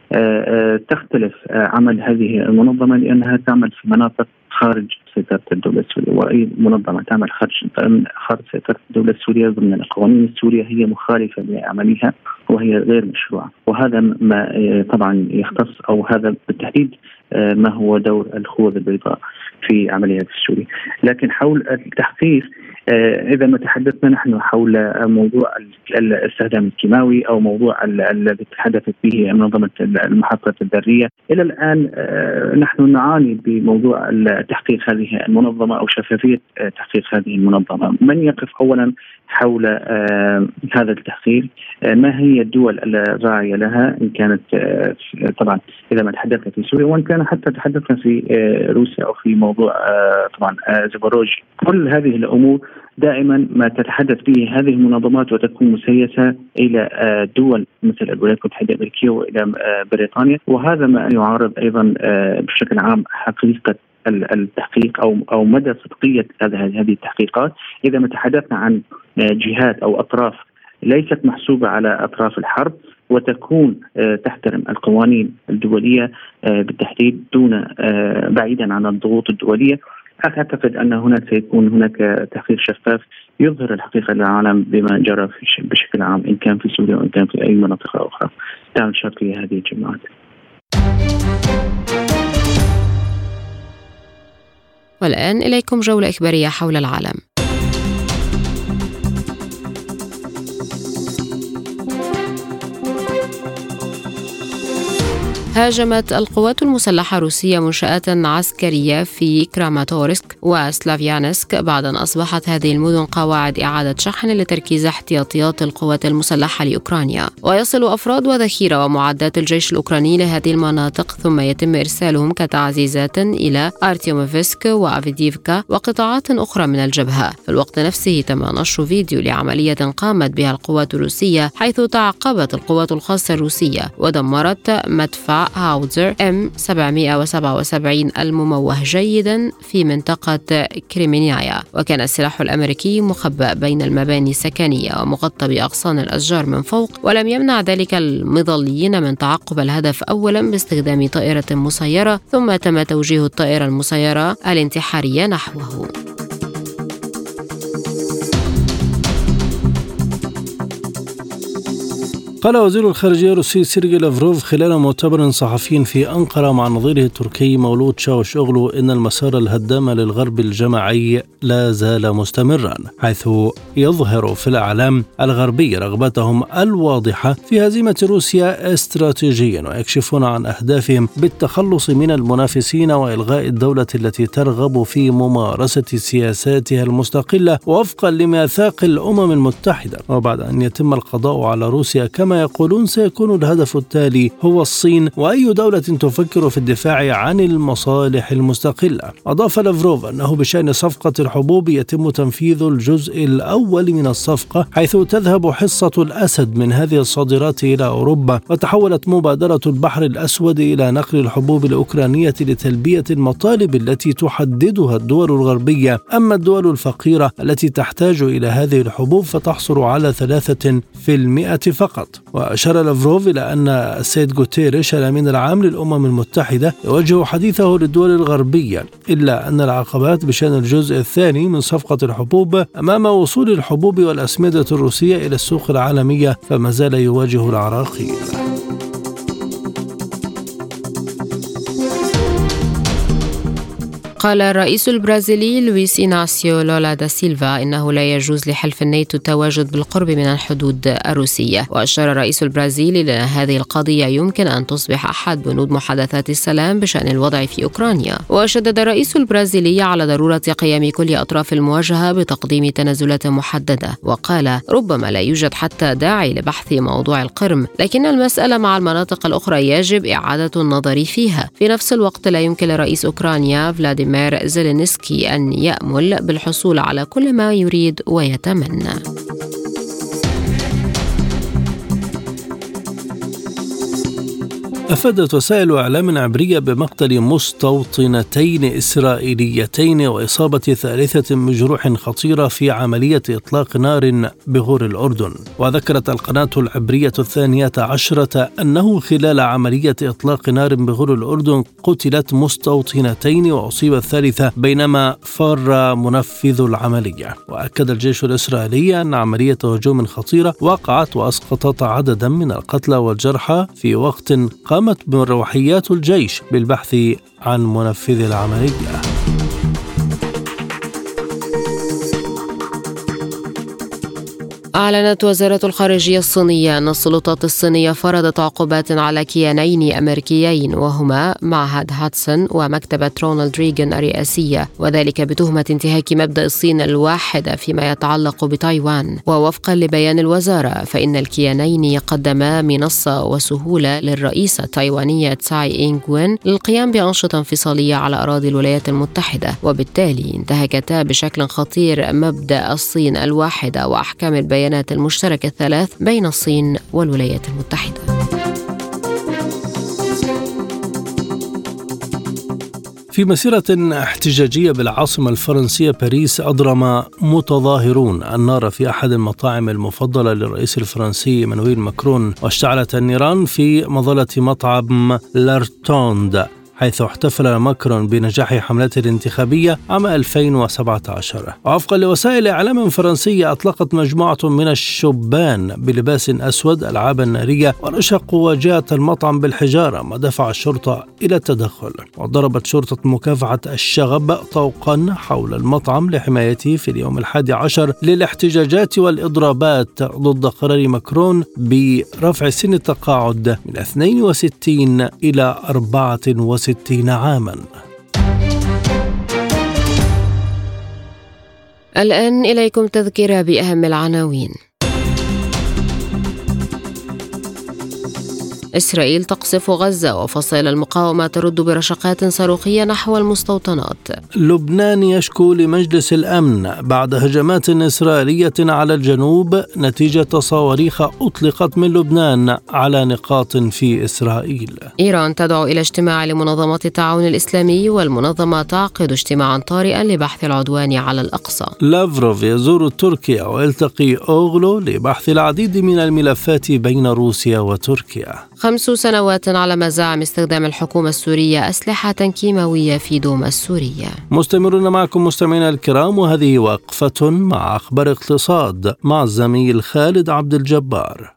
تختلف عمل هذه المنظمة لأنها تعمل في مناطق خارج سيطرة الدولة السورية، وأي منظمة تعمل خارج سيطرة الدولة السورية ضمن القوانين السورية هي مخالفة لعملها وهي غير مشروعة. وهذا ما طبعا يختص أو هذا بالتحديد ما هو دور الخوذة البيضاء في عمليات السورية. لكن حول التحقيق إذا ما تحدثنا نحن حول موضوع الاستخدام الكيماوي أو موضوع الذي تحدثت به منظمة المحطة الذرية، إلى الآن نحن نعاني بموضوع تحقيق هذه المنظمة أو شفافية تحقيق هذه المنظمة. من يقف أولا حول هذا التحقيق؟ ما هي الدول الراعية لها، إن كانت طبعا إذا ما تحدثنا في سوريا، وإن كان حتى تحدثنا في روسيا أو في موضوع طبعا زابوروجيا. كل هذه الأمور دائما ما تتحدث به هذه المنظمات وتكون مسيسة إلى دول مثل الولايات المتحدة الأمريكية وإلى بريطانيا، وهذا ما يعارض أيضا بشكل عام حقيقة التحقيق أو مدى صدقية هذه التحقيقات. إذا ما تحدثنا عن جهات أو أطراف ليست محسوبة على أطراف الحرب وتكون تحترم القوانين الدولية بالتحديد دون بعيدا عن الضغوط الدولية، أعتقد أن هناك سيكون هناك تحقيق شفاف يظهر الحقيقة للعالم بما جرى بشكل عام، إن كان في سوريا وإن كان في أي منطقة أخرى تعمل شرقية هذه الجماعات. والآن إليكم جولة إخبارية حول العالم. هاجمت القوات المسلحة الروسية منشآت عسكرية في كراماتورسك وسلافيانسك بعد أن أصبحت هذه المدن قواعد إعادة شحن لتركيز احتياطيات القوات المسلحة لأوكرانيا. ويصل أفراد وذخيرة ومعدات الجيش الأوكراني لهذه المناطق، ثم يتم إرسالهم كتعزيزات إلى أرتيوموفسك وأفيديفكا وقطاعات أخرى من الجبهة. في الوقت نفسه تم نشر فيديو لعملية قامت بها القوات الروسية، حيث تعقبت القوات الخاصة الروسية ودمرت مدفع هاوتزر M777 المموه جيدا في منطقة كريمينيايا. وكان السلاح الأمريكي مخبأ بين المباني السكنية ومغطى بأغصان الأشجار من فوق، ولم يمنع ذلك المظليين من تعقب الهدف أولا باستخدام طائرة مسيرة، ثم تم توجيه الطائرة المسيرة الانتحارية نحوه. قال وزير الخارجية الروسي سيرجي لافروف خلال مؤتمر صحفي في أنقرة مع نظيره التركي مولود شاوشوغلو إن المسار الهدام للغرب الجماعي لا زال مستمرا، حيث يظهر في الإعلام الغربي رغبتهم الواضحة في هزيمة روسيا استراتيجيا، ويكشفون عن أهدافهم بالتخلص من المنافسين وإلغاء الدولة التي ترغب في ممارسة سياساتها المستقلة وفقا لميثاق الأمم المتحدة. وبعد أن يتم القضاء على روسيا كما يقولون، سيكون الهدف التالي هو الصين وأي دولة تفكر في الدفاع عن المصالح المستقلة. أضاف لافروف أنه بشأن صفقة الحبوب يتم تنفيذ الجزء الأول من الصفقة، حيث تذهب حصة الأسد من هذه الصادرات إلى أوروبا، وتحولت مبادرة البحر الأسود إلى نقل الحبوب الأوكرانية لتلبية المطالب التي تحددها الدول الغربية. أما الدول الفقيرة التي تحتاج إلى هذه الحبوب فتحصل على 3% فقط. وأشار لافروف إلى أن السيد غوتيريش الأمين العام للأمم المتحدة يوجه حديثه للدول الغربية، إلا أن العقبات بشأن الجزء الثاني من صفقة الحبوب أمام وصول الحبوب والأسمدة الروسية إلى السوق العالمية فما زال يواجه العراقيل. قال الرئيس البرازيلي لويس إناسيو لولا دا سيلفا إنه لا يجوز لحلف الناتو التواجد بالقرب من الحدود الروسية. وأشار الرئيس البرازيلي لأن هذه القضية يمكن أن تصبح أحد بنود محادثات السلام بشأن الوضع في أوكرانيا. وشدد الرئيس البرازيلي على ضرورة قيام كل أطراف المواجهة بتقديم تنازلات محددة، وقال ربما لا يوجد حتى داعي لبحث موضوع القرم، لكن المسألة مع المناطق الأخرى يجب إعادة النظر فيها. في نفس الوقت لا يمكن لرئيس أوكرانيا فلاديمير زيلينسكي أن يأمل بالحصول على كل ما يريد ويتمنى. أفادت وسائل إعلام عبرية بمقتل مستوطنتين إسرائيليتين وإصابة ثالثة بجروح خطيرة في عملية إطلاق نار بغور الأردن. وذكرت القناة العبرية 12 أنه خلال عملية إطلاق نار بغور الأردن قتلت مستوطنتين وأصيب الثالثة بينما فر منفذ العملية. وأكد الجيش الإسرائيلي أن عملية هجوم خطيرة وقعت وأسقطت عددا من القتلى والجرحى في وقت قامت بروحيات الجيش بالبحث عن منفذ العملية. أعلنت وزارة الخارجية الصينية أن السلطات الصينية فرضت عقوبات على كيانين أمريكيين وهما معهد هاتسون ومكتبة رونالد ريغان الرئاسية، وذلك بتهمة انتهاك مبدأ الصين الواحدة فيما يتعلق بتايوان. ووفقا لبيان الوزارة فإن الكيانين قدما منصة وسهولة للرئيسة التايوانية تساي إنغ وين للقيام بأنشطة انفصالية على أراضي الولايات المتحدة، وبالتالي انتهكتا بشكل خطير مبدأ الصين الواحدة وأحكام البيانات المشتركة الثلاث بين الصين والولايات المتحدة. في مسيرة احتجاجية بالعاصمة الفرنسية باريس، أضرم متظاهرون النار في أحد المطاعم المفضلة للرئيس الفرنسي إيمانويل ماكرون، واشتعلت النيران في مظلة مطعم لارتوند، حيث احتفل ماكرون بنجاح حملته الانتخابية عام 2017. وفقا لوسائل إعلام فرنسية، أطلقت مجموعة من الشبان بلباس أسود ألعابا نارية ونشقوا واجهة المطعم بالحجارة، ما دفع الشرطة إلى التدخل. وضربت شرطة مكافحة الشغب طوقا حول المطعم لحمايته في اليوم 11 للاحتجاجات والإضرابات ضد قرار ماكرون برفع سن التقاعد من 62 إلى 64 عاما. الآن إليكم تذكرة بأهم العناوين. إسرائيل تقصف غزة وفصائل المقاومة ترد برشقات صاروخية نحو المستوطنات. لبنان يشكو لمجلس الأمن بعد هجمات إسرائيلية على الجنوب نتيجة صواريخ أطلقت من لبنان على نقاط في إسرائيل. إيران تدعو إلى اجتماع لمنظمة التعاون الإسلامي، والمنظمة تعقد اجتماعا طارئا لبحث العدوان على الأقصى. لافروف يزور تركيا ويلتقي أوغلو لبحث العديد من الملفات بين روسيا وتركيا. 5 سنوات على مزاعم استخدام الحكومة السورية أسلحة كيماوية في دوما السورية. مستمرون معكم مستمعينا الكرام، وهذه وقفة مع أخبار اقتصاد مع الزميل خالد عبد الجبار.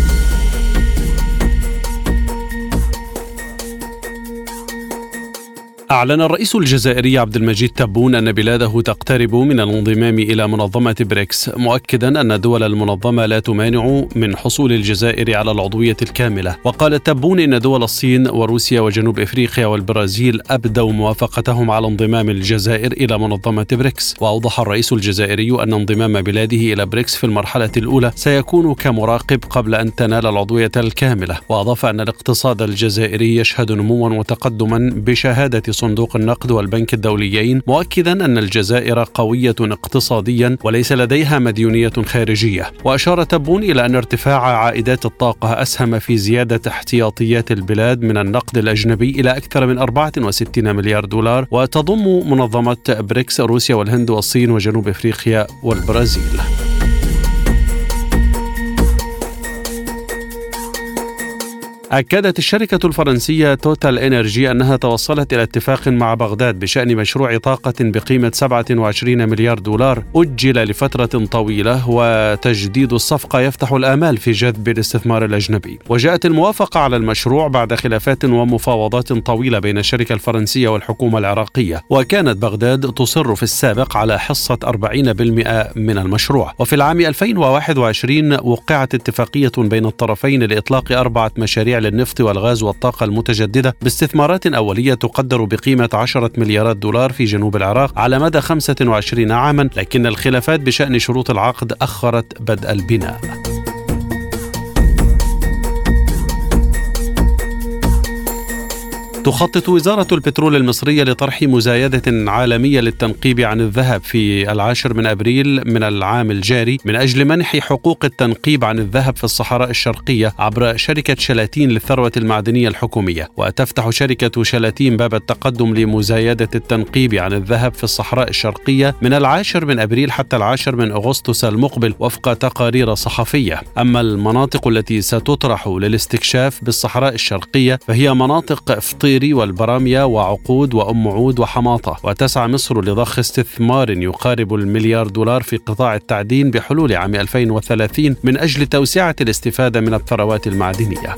أعلن الرئيس الجزائري عبد المجيد تبون أن بلاده تقترب من الانضمام إلى منظمة بريكس، مؤكدا أن دول المنظمة لا تمانع من حصول الجزائر على العضوية الكاملة. وقال تبون إن دول الصين وروسيا وجنوب إفريقيا والبرازيل أبدوا موافقتهم على انضمام الجزائر إلى منظمة بريكس. وأوضح الرئيس الجزائري أن انضمام بلاده إلى بريكس في المرحلة الأولى سيكون كمراقب قبل أن تنال العضوية الكاملة. وأضاف أن الاقتصاد الجزائري يشهد نموا وتقدما بشهادة صندوق النقد والبنك الدوليين، مؤكدا أن الجزائر قوية اقتصاديا وليس لديها مديونية خارجية. وأشار تبون إلى أن ارتفاع عائدات الطاقة أسهم في زيادة احتياطيات البلاد من النقد الأجنبي إلى أكثر من 64 مليار دولار، وتضم منظمة بريكس روسيا والهند والصين وجنوب إفريقيا والبرازيل. أكدت الشركة الفرنسية توتال إنرجي أنها توصلت إلى اتفاق مع بغداد بشأن مشروع طاقة بقيمة 27 مليار دولار أجل لفترة طويلة، وتجديد الصفقة يفتح الآمال في جذب الاستثمار الأجنبي. وجاءت الموافقة على المشروع بعد خلافات ومفاوضات طويلة بين الشركة الفرنسية والحكومة العراقية، وكانت بغداد تصر في السابق على حصة 40% من المشروع. وفي العام 2021 وقعت اتفاقية بين الطرفين لإطلاق 4 مشاريع للنفط والغاز والطاقة المتجددة باستثمارات أولية تقدر بقيمة 10 مليارات دولار في جنوب العراق على مدى 25 عاما، لكن الخلافات بشأن شروط العقد أخرت بدء البناء. تخطط وزارة البترول المصرية لطرح مزايدة عالمية للتنقيب عن الذهب في 10 من أبريل من العام الجاري من أجل منح حقوق التنقيب عن الذهب في الصحراء الشرقية عبر شركة شلاتين للثروة المعدنية الحكومية. وتفتح شركة شلاتين باب التقدم لمزايدة التنقيب عن الذهب في الصحراء الشرقية من 10 من أبريل حتى 10 من أغسطس المقبل وفق تقارير صحفية. أما المناطق التي ستطرح للاستكشاف بالصحراء الشرقية فهي مناطق فطيري والبرامية وعقود وأم عود وحماطة. وتسعى مصر لضخ استثمار يقارب المليار دولار في قطاع التعدين بحلول عام 2030 من أجل توسعة الاستفادة من الثروات المعدنية.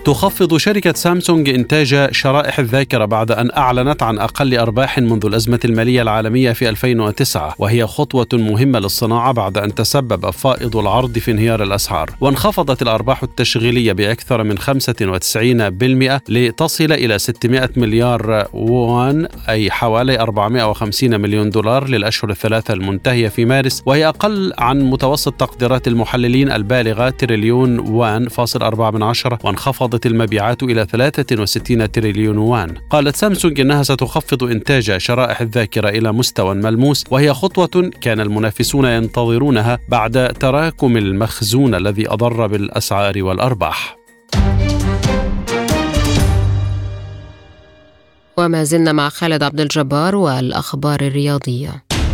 تخفض شركة سامسونج إنتاج شرائح الذاكرة بعد أن أعلنت عن أقل أرباح منذ الأزمة المالية العالمية في 2009، وهي خطوة مهمة للصناعة بعد أن تسبب فائض العرض في انهيار الأسعار. وانخفضت الأرباح التشغيلية بأكثر من 95% لتصل إلى 600 مليار وون، أي حوالي 450 مليون دولار للأشهر الثلاثة المنتهية في مارس، وهي أقل عن متوسط تقديرات المحللين البالغة تريليون وان فاصل 4، وانخفضت المبيعات إلى 63 تريليون وان. قالت سامسونج إنها ستخفض إنتاج شرائح الذاكرة إلى مستوى ملموس، وهي خطوة كان المنافسون ينتظرونها بعد تراكم المخزون الذي أضر بالأسعار والأرباح. وما زلنا مع خالد عبد الجبار والأخبار الرياضية.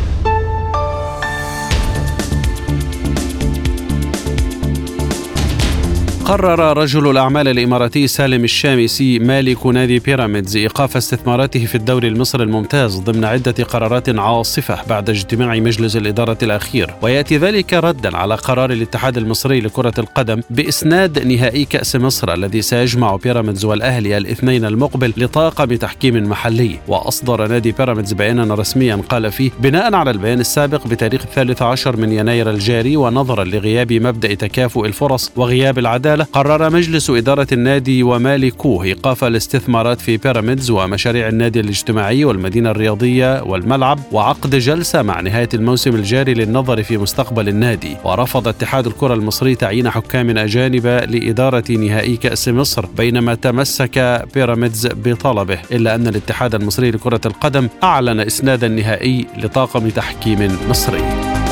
قرر رجل الأعمال الإماراتي سالم الشامسي مالك نادي بيراميدز إيقاف استثماراته في الدوري المصري الممتاز ضمن عدة قرارات عاصفة بعد اجتماع مجلس الإدارة الأخير، ويأتي ذلك ردا على قرار الاتحاد المصري لكرة القدم بإسناد نهائي كأس مصر الذي سيجمع بيراميدز والأهلي الاثنين المقبل لطاقم تحكيم محلي. وأصدر نادي بيراميدز بيانا رسميا قال فيه: بناء على البيان السابق بتاريخ 13 من يناير الجاري، ونظرا لغياب مبدأ تكافؤ الفرص وغياب العدالة، قرر مجلس إدارة النادي ومالكوه إيقاف الاستثمارات في بيراميدز ومشاريع النادي الاجتماعي والمدينة الرياضية والملعب، وعقد جلسة مع نهاية الموسم الجاري للنظر في مستقبل النادي. ورفض اتحاد الكرة المصري تعيين حكام أجانب لإدارة نهائي كأس مصر، بينما تمسك بيراميدز بطلبه، إلا أن الاتحاد المصري لكرة القدم أعلن إسناد النهائي لطاقم تحكيم مصري.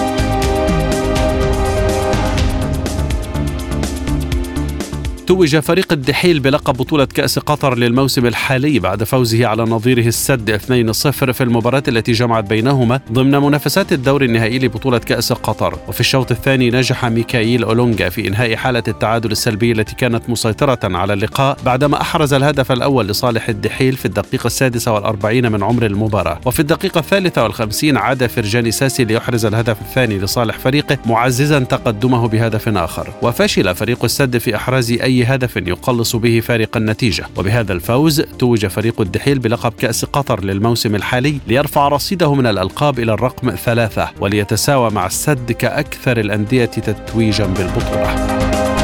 توج فريق الدحيل بلقب بطولة كأس قطر للموسم الحالي بعد فوزه على نظيره السد 2-0 في المباراة التي جمعت بينهما ضمن منافسات الدور النهائي لبطولة كأس قطر. وفي الشوط الثاني نجح ميكائيل أولونغا في إنهاء حالة التعادل السلبية التي كانت مسيطرة على اللقاء بعدما أحرز الهدف الأول لصالح الدحيل في الدقيقة 46 من عمر المباراة. وفي الدقيقة 53 عاد فرجاني ساسي ليحرز الهدف الثاني لصالح فريقه، معززا تقدمه بهدف آخر. وفشل فريق السد في إحراز أي هدف يقلص به فارق النتيجة. وبهذا الفوز توج فريق الدحيل بلقب كأس قطر للموسم الحالي ليرفع رصيده من الألقاب إلى الرقم 3، وليتساوى مع السد كأكثر الأندية تتويجا بالبطولة.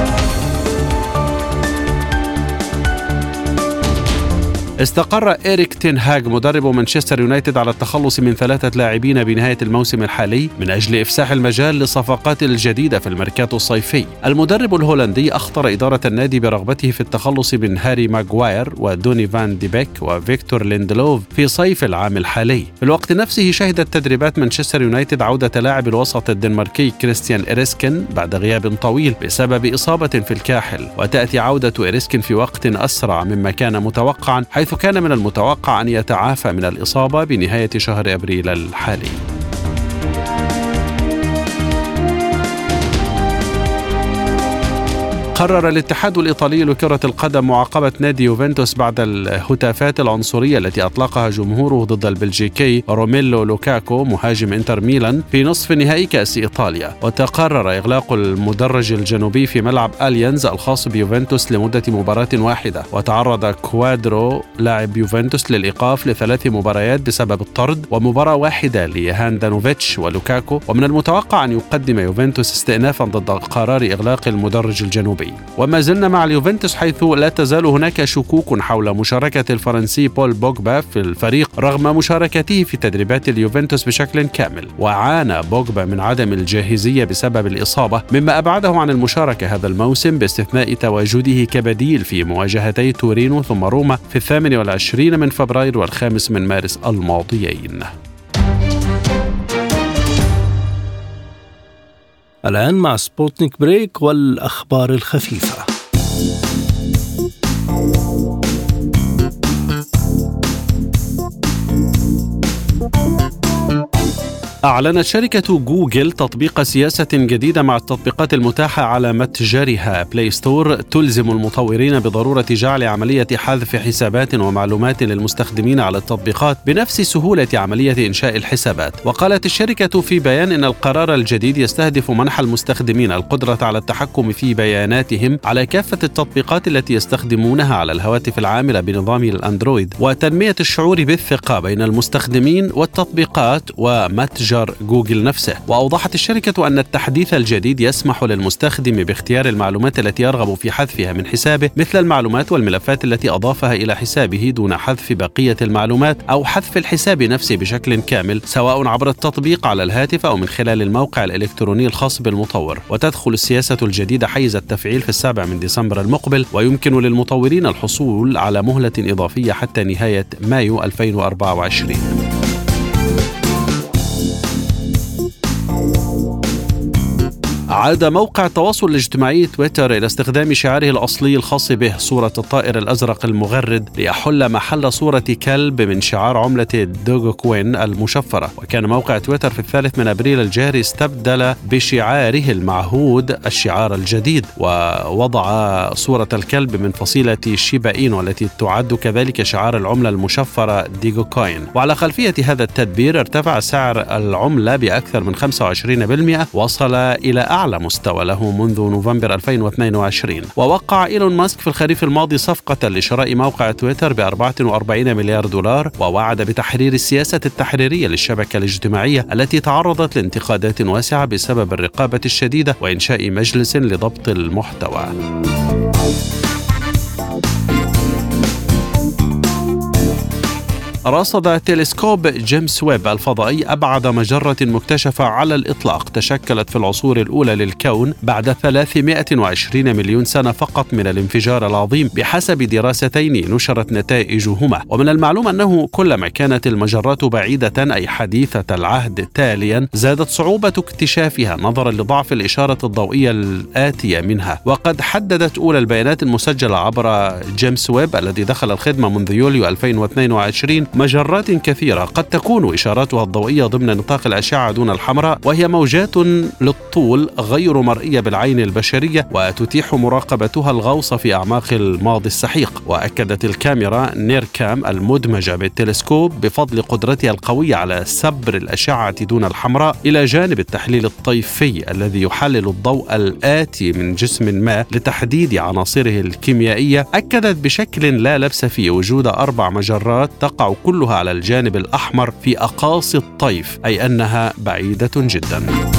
استقر إيريك تين هاغ مدرب مانشستر يونايتد على التخلص من 3 لاعبين بنهاية الموسم الحالي من أجل إفساح المجال للصفقات الجديدة في الميركاتو الصيفي. المدرب الهولندي أخطر إدارة النادي برغبته في التخلص من هاري ماغواير ودوني فان دي بيك وفيكتور ليندلوف في صيف العام الحالي. في الوقت نفسه شهدت تدريبات مانشستر يونايتد عودة لاعب الوسط الدنماركي كريستيان إريسكن بعد غياب طويل بسبب إصابة في الكاحل، وتأتي عودة إريسكن في وقت أسرع مما كان متوقعا، حيث كان من المتوقع أن يتعافى من الإصابة بنهاية شهر أبريل الحالي. قرر الاتحاد الإيطالي لكرة القدم معاقبة نادي يوفنتوس بعد الهتافات العنصرية التي أطلقها جمهوره ضد البلجيكي روميلو لوكاكو مهاجم إنتر ميلان في نصف نهائي كأس إيطاليا. وتقرر إغلاق المدرج الجنوبي في ملعب أليانز الخاص بيوفنتوس لمدة مباراة واحدة. وتعرض كوادرو لاعب يوفنتوس للإيقاف ل3 مباريات بسبب الطرد، ومباراة واحدة لهاندانوفيتش ولوكاكو. ومن المتوقع أن يقدم يوفنتوس استئنافا ضد قرار إغلاق المدرج الجنوبي. وما زلنا مع اليوفنتوس، حيث لا تزال هناك شكوك حول مشاركة الفرنسي بول بوجبا في الفريق رغم مشاركته في تدريبات اليوفنتوس بشكل كامل. وعانى بوجبا من عدم الجاهزية بسبب الإصابة، مما أبعده عن المشاركة هذا الموسم، باستثناء تواجده كبديل في مواجهتي تورينو ثم روما في 28 من فبراير و5 من مارس الماضيين. الآن مع سبوتنيك بريك والأخبار الخفيفة. أعلنت شركة جوجل تطبيق سياسة جديدة مع التطبيقات المتاحة على متجرها بلاي ستور تلزم المطورين بضرورة جعل عملية حذف حسابات ومعلومات للمستخدمين على التطبيقات بنفس سهولة عملية إنشاء الحسابات. وقالت الشركة في بيان إن القرار الجديد يستهدف منح المستخدمين القدرة على التحكم في بياناتهم على كافة التطبيقات التي يستخدمونها على الهواتف العاملة بنظام الأندرويد، وتنمية الشعور بالثقة بين المستخدمين والتطبيقات ومتجر جوجل نفسه. وأوضحت الشركة أن التحديث الجديد يسمح للمستخدم باختيار المعلومات التي يرغب في حذفها من حسابه، مثل المعلومات والملفات التي أضافها إلى حسابه دون حذف بقية المعلومات أو حذف الحساب نفسه بشكل كامل، سواء عبر التطبيق على الهاتف أو من خلال الموقع الإلكتروني الخاص بالمطور. وتدخل السياسة الجديدة حيز التفعيل في 7 ديسمبر المقبل، ويمكن للمطورين الحصول على مهلة إضافية حتى نهاية مايو 2024. عاد موقع التواصل الاجتماعي تويتر إلى استخدام شعاره الأصلي الخاص به، صورة الطائر الأزرق المغرد، ليحل محل صورة كلب من شعار عملة دوغوكوين المشفرة. وكان موقع تويتر في 3 أبريل الجاري استبدل بشعاره المعهود الشعار الجديد، ووضع صورة الكلب من فصيلة شيبا إينو التي تعد كذلك شعار العملة المشفرة ديغوكوين. وعلى خلفية هذا التدبير ارتفع سعر العملة بأكثر من 25%، وصل إلى أعلى مستوى له منذ نوفمبر 2022. ووقع إيلون ماسك في الخريف الماضي صفقة لشراء موقع تويتر ب$44 مليار، ووعد بتحرير السياسة التحريرية للشبكة الاجتماعية التي تعرضت لانتقادات واسعة بسبب الرقابة الشديدة وإنشاء مجلس لضبط المحتوى. رصد تلسكوب جيمس ويب الفضائي أبعد مجرة مكتشفة على الإطلاق تشكلت في العصور الأولى للكون بعد 320 مليون سنة فقط من الانفجار العظيم، بحسب دراستين نشرت نتائجهما. ومن المعلوم أنه كلما كانت المجرات بعيدة أي حديثة العهد تاليا زادت صعوبة اكتشافها نظرا لضعف الإشارة الضوئية الآتية منها. وقد حددت أولى البيانات المسجلة عبر جيمس ويب الذي دخل الخدمة منذ يوليو 2022 مجرات كثيرة قد تكون إشاراتها الضوئية ضمن نطاق الأشعة دون الحمراء، وهي موجات للطول غير مرئية بالعين البشرية وتتيح مراقبتها الغوص في أعماق الماضي السحيق. وأكدت الكاميرا نيركام المدمجة بالتلسكوب بفضل قدرتها القوية على سبر الأشعة دون الحمراء، إلى جانب التحليل الطيفي الذي يحلل الضوء الآتي من جسم ما لتحديد عناصره الكيميائية. أكدت بشكل لا لبس فيه وجود 4 مجرات تقع كلها على الجانب الأحمر في أقاصي الطيف، أي أنها بعيدة جدا.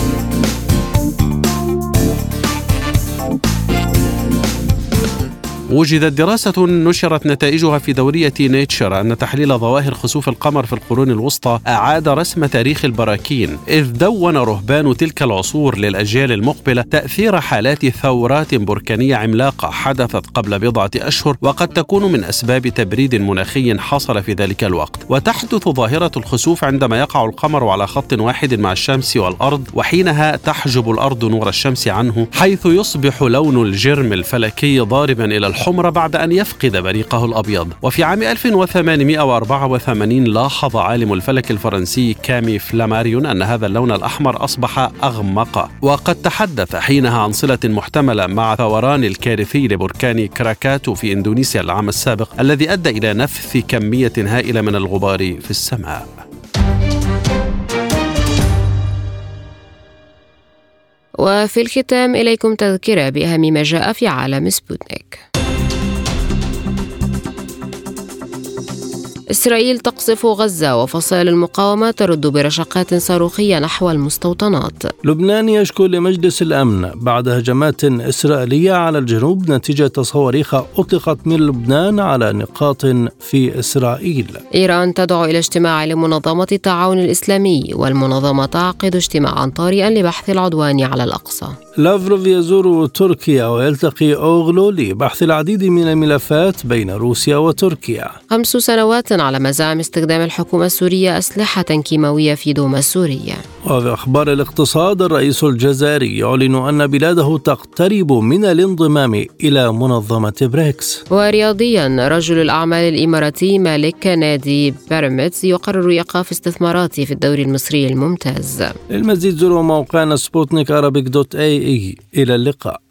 وجدت دراسة نشرت نتائجها في دورية نيتشر أن تحليل ظواهر خسوف القمر في القرون الوسطى أعاد رسم تاريخ البراكين، إذ دون رهبان تلك العصور للأجيال المقبلة تأثير حالات ثورات بركانية عملاقة حدثت قبل بضعة أشهر، وقد تكون من أسباب تبريد مناخي حصل في ذلك الوقت. وتحدث ظاهرة الخسوف عندما يقع القمر على خط واحد مع الشمس والأرض، وحينها تحجب الأرض نور الشمس عنه، حيث يصبح لون الجرم الفلكي ضاربا إلى الحمر بعد أن يفقد بريقه الأبيض. وفي عام 1884 لاحظ عالم الفلك الفرنسي كامي فلاماريون أن هذا اللون الأحمر أصبح أغمق، وقد تحدث حينها عن صلة محتملة مع ثوران الكارثي لبركان كراكاتو في إندونيسيا العام السابق الذي أدى إلى نفث كمية هائلة من الغبار في السماء. وفي الختام إليكم تذكرة بأهم ما جاء في عالم سبوتنيك. إسرائيل تقصف غزة وفصائل المقاومة ترد برشقات صاروخية نحو المستوطنات. لبنان يشكو لمجلس الأمن بعد هجمات إسرائيلية على الجنوب نتيجة صواريخ أطلقت من لبنان على نقاط في إسرائيل. إيران تدعو إلى اجتماع لمنظمة التعاون الإسلامي، والمنظمة تعقد اجتماعا طارئا لبحث العدوان على الأقصى. لافروف يزور تركيا ويلتقي أوغلو لبحث العديد من الملفات بين روسيا وتركيا. 5 سنوات على مزاعم استخدام الحكومة السورية أسلحة كيماوية في دوما السورية. وفي أخبار الاقتصاد، الرئيس الجزائري يعلن أن بلاده تقترب من الانضمام إلى منظمة بريكس. ورياضيا، رجل الأعمال الإماراتي مالك نادي بيراميدز يقرر إيقاف استثماراته في الدوري المصري الممتاز. للمزيد زوروا موقعنا سبوتنيك Arabic.ae. إلى اللقاء.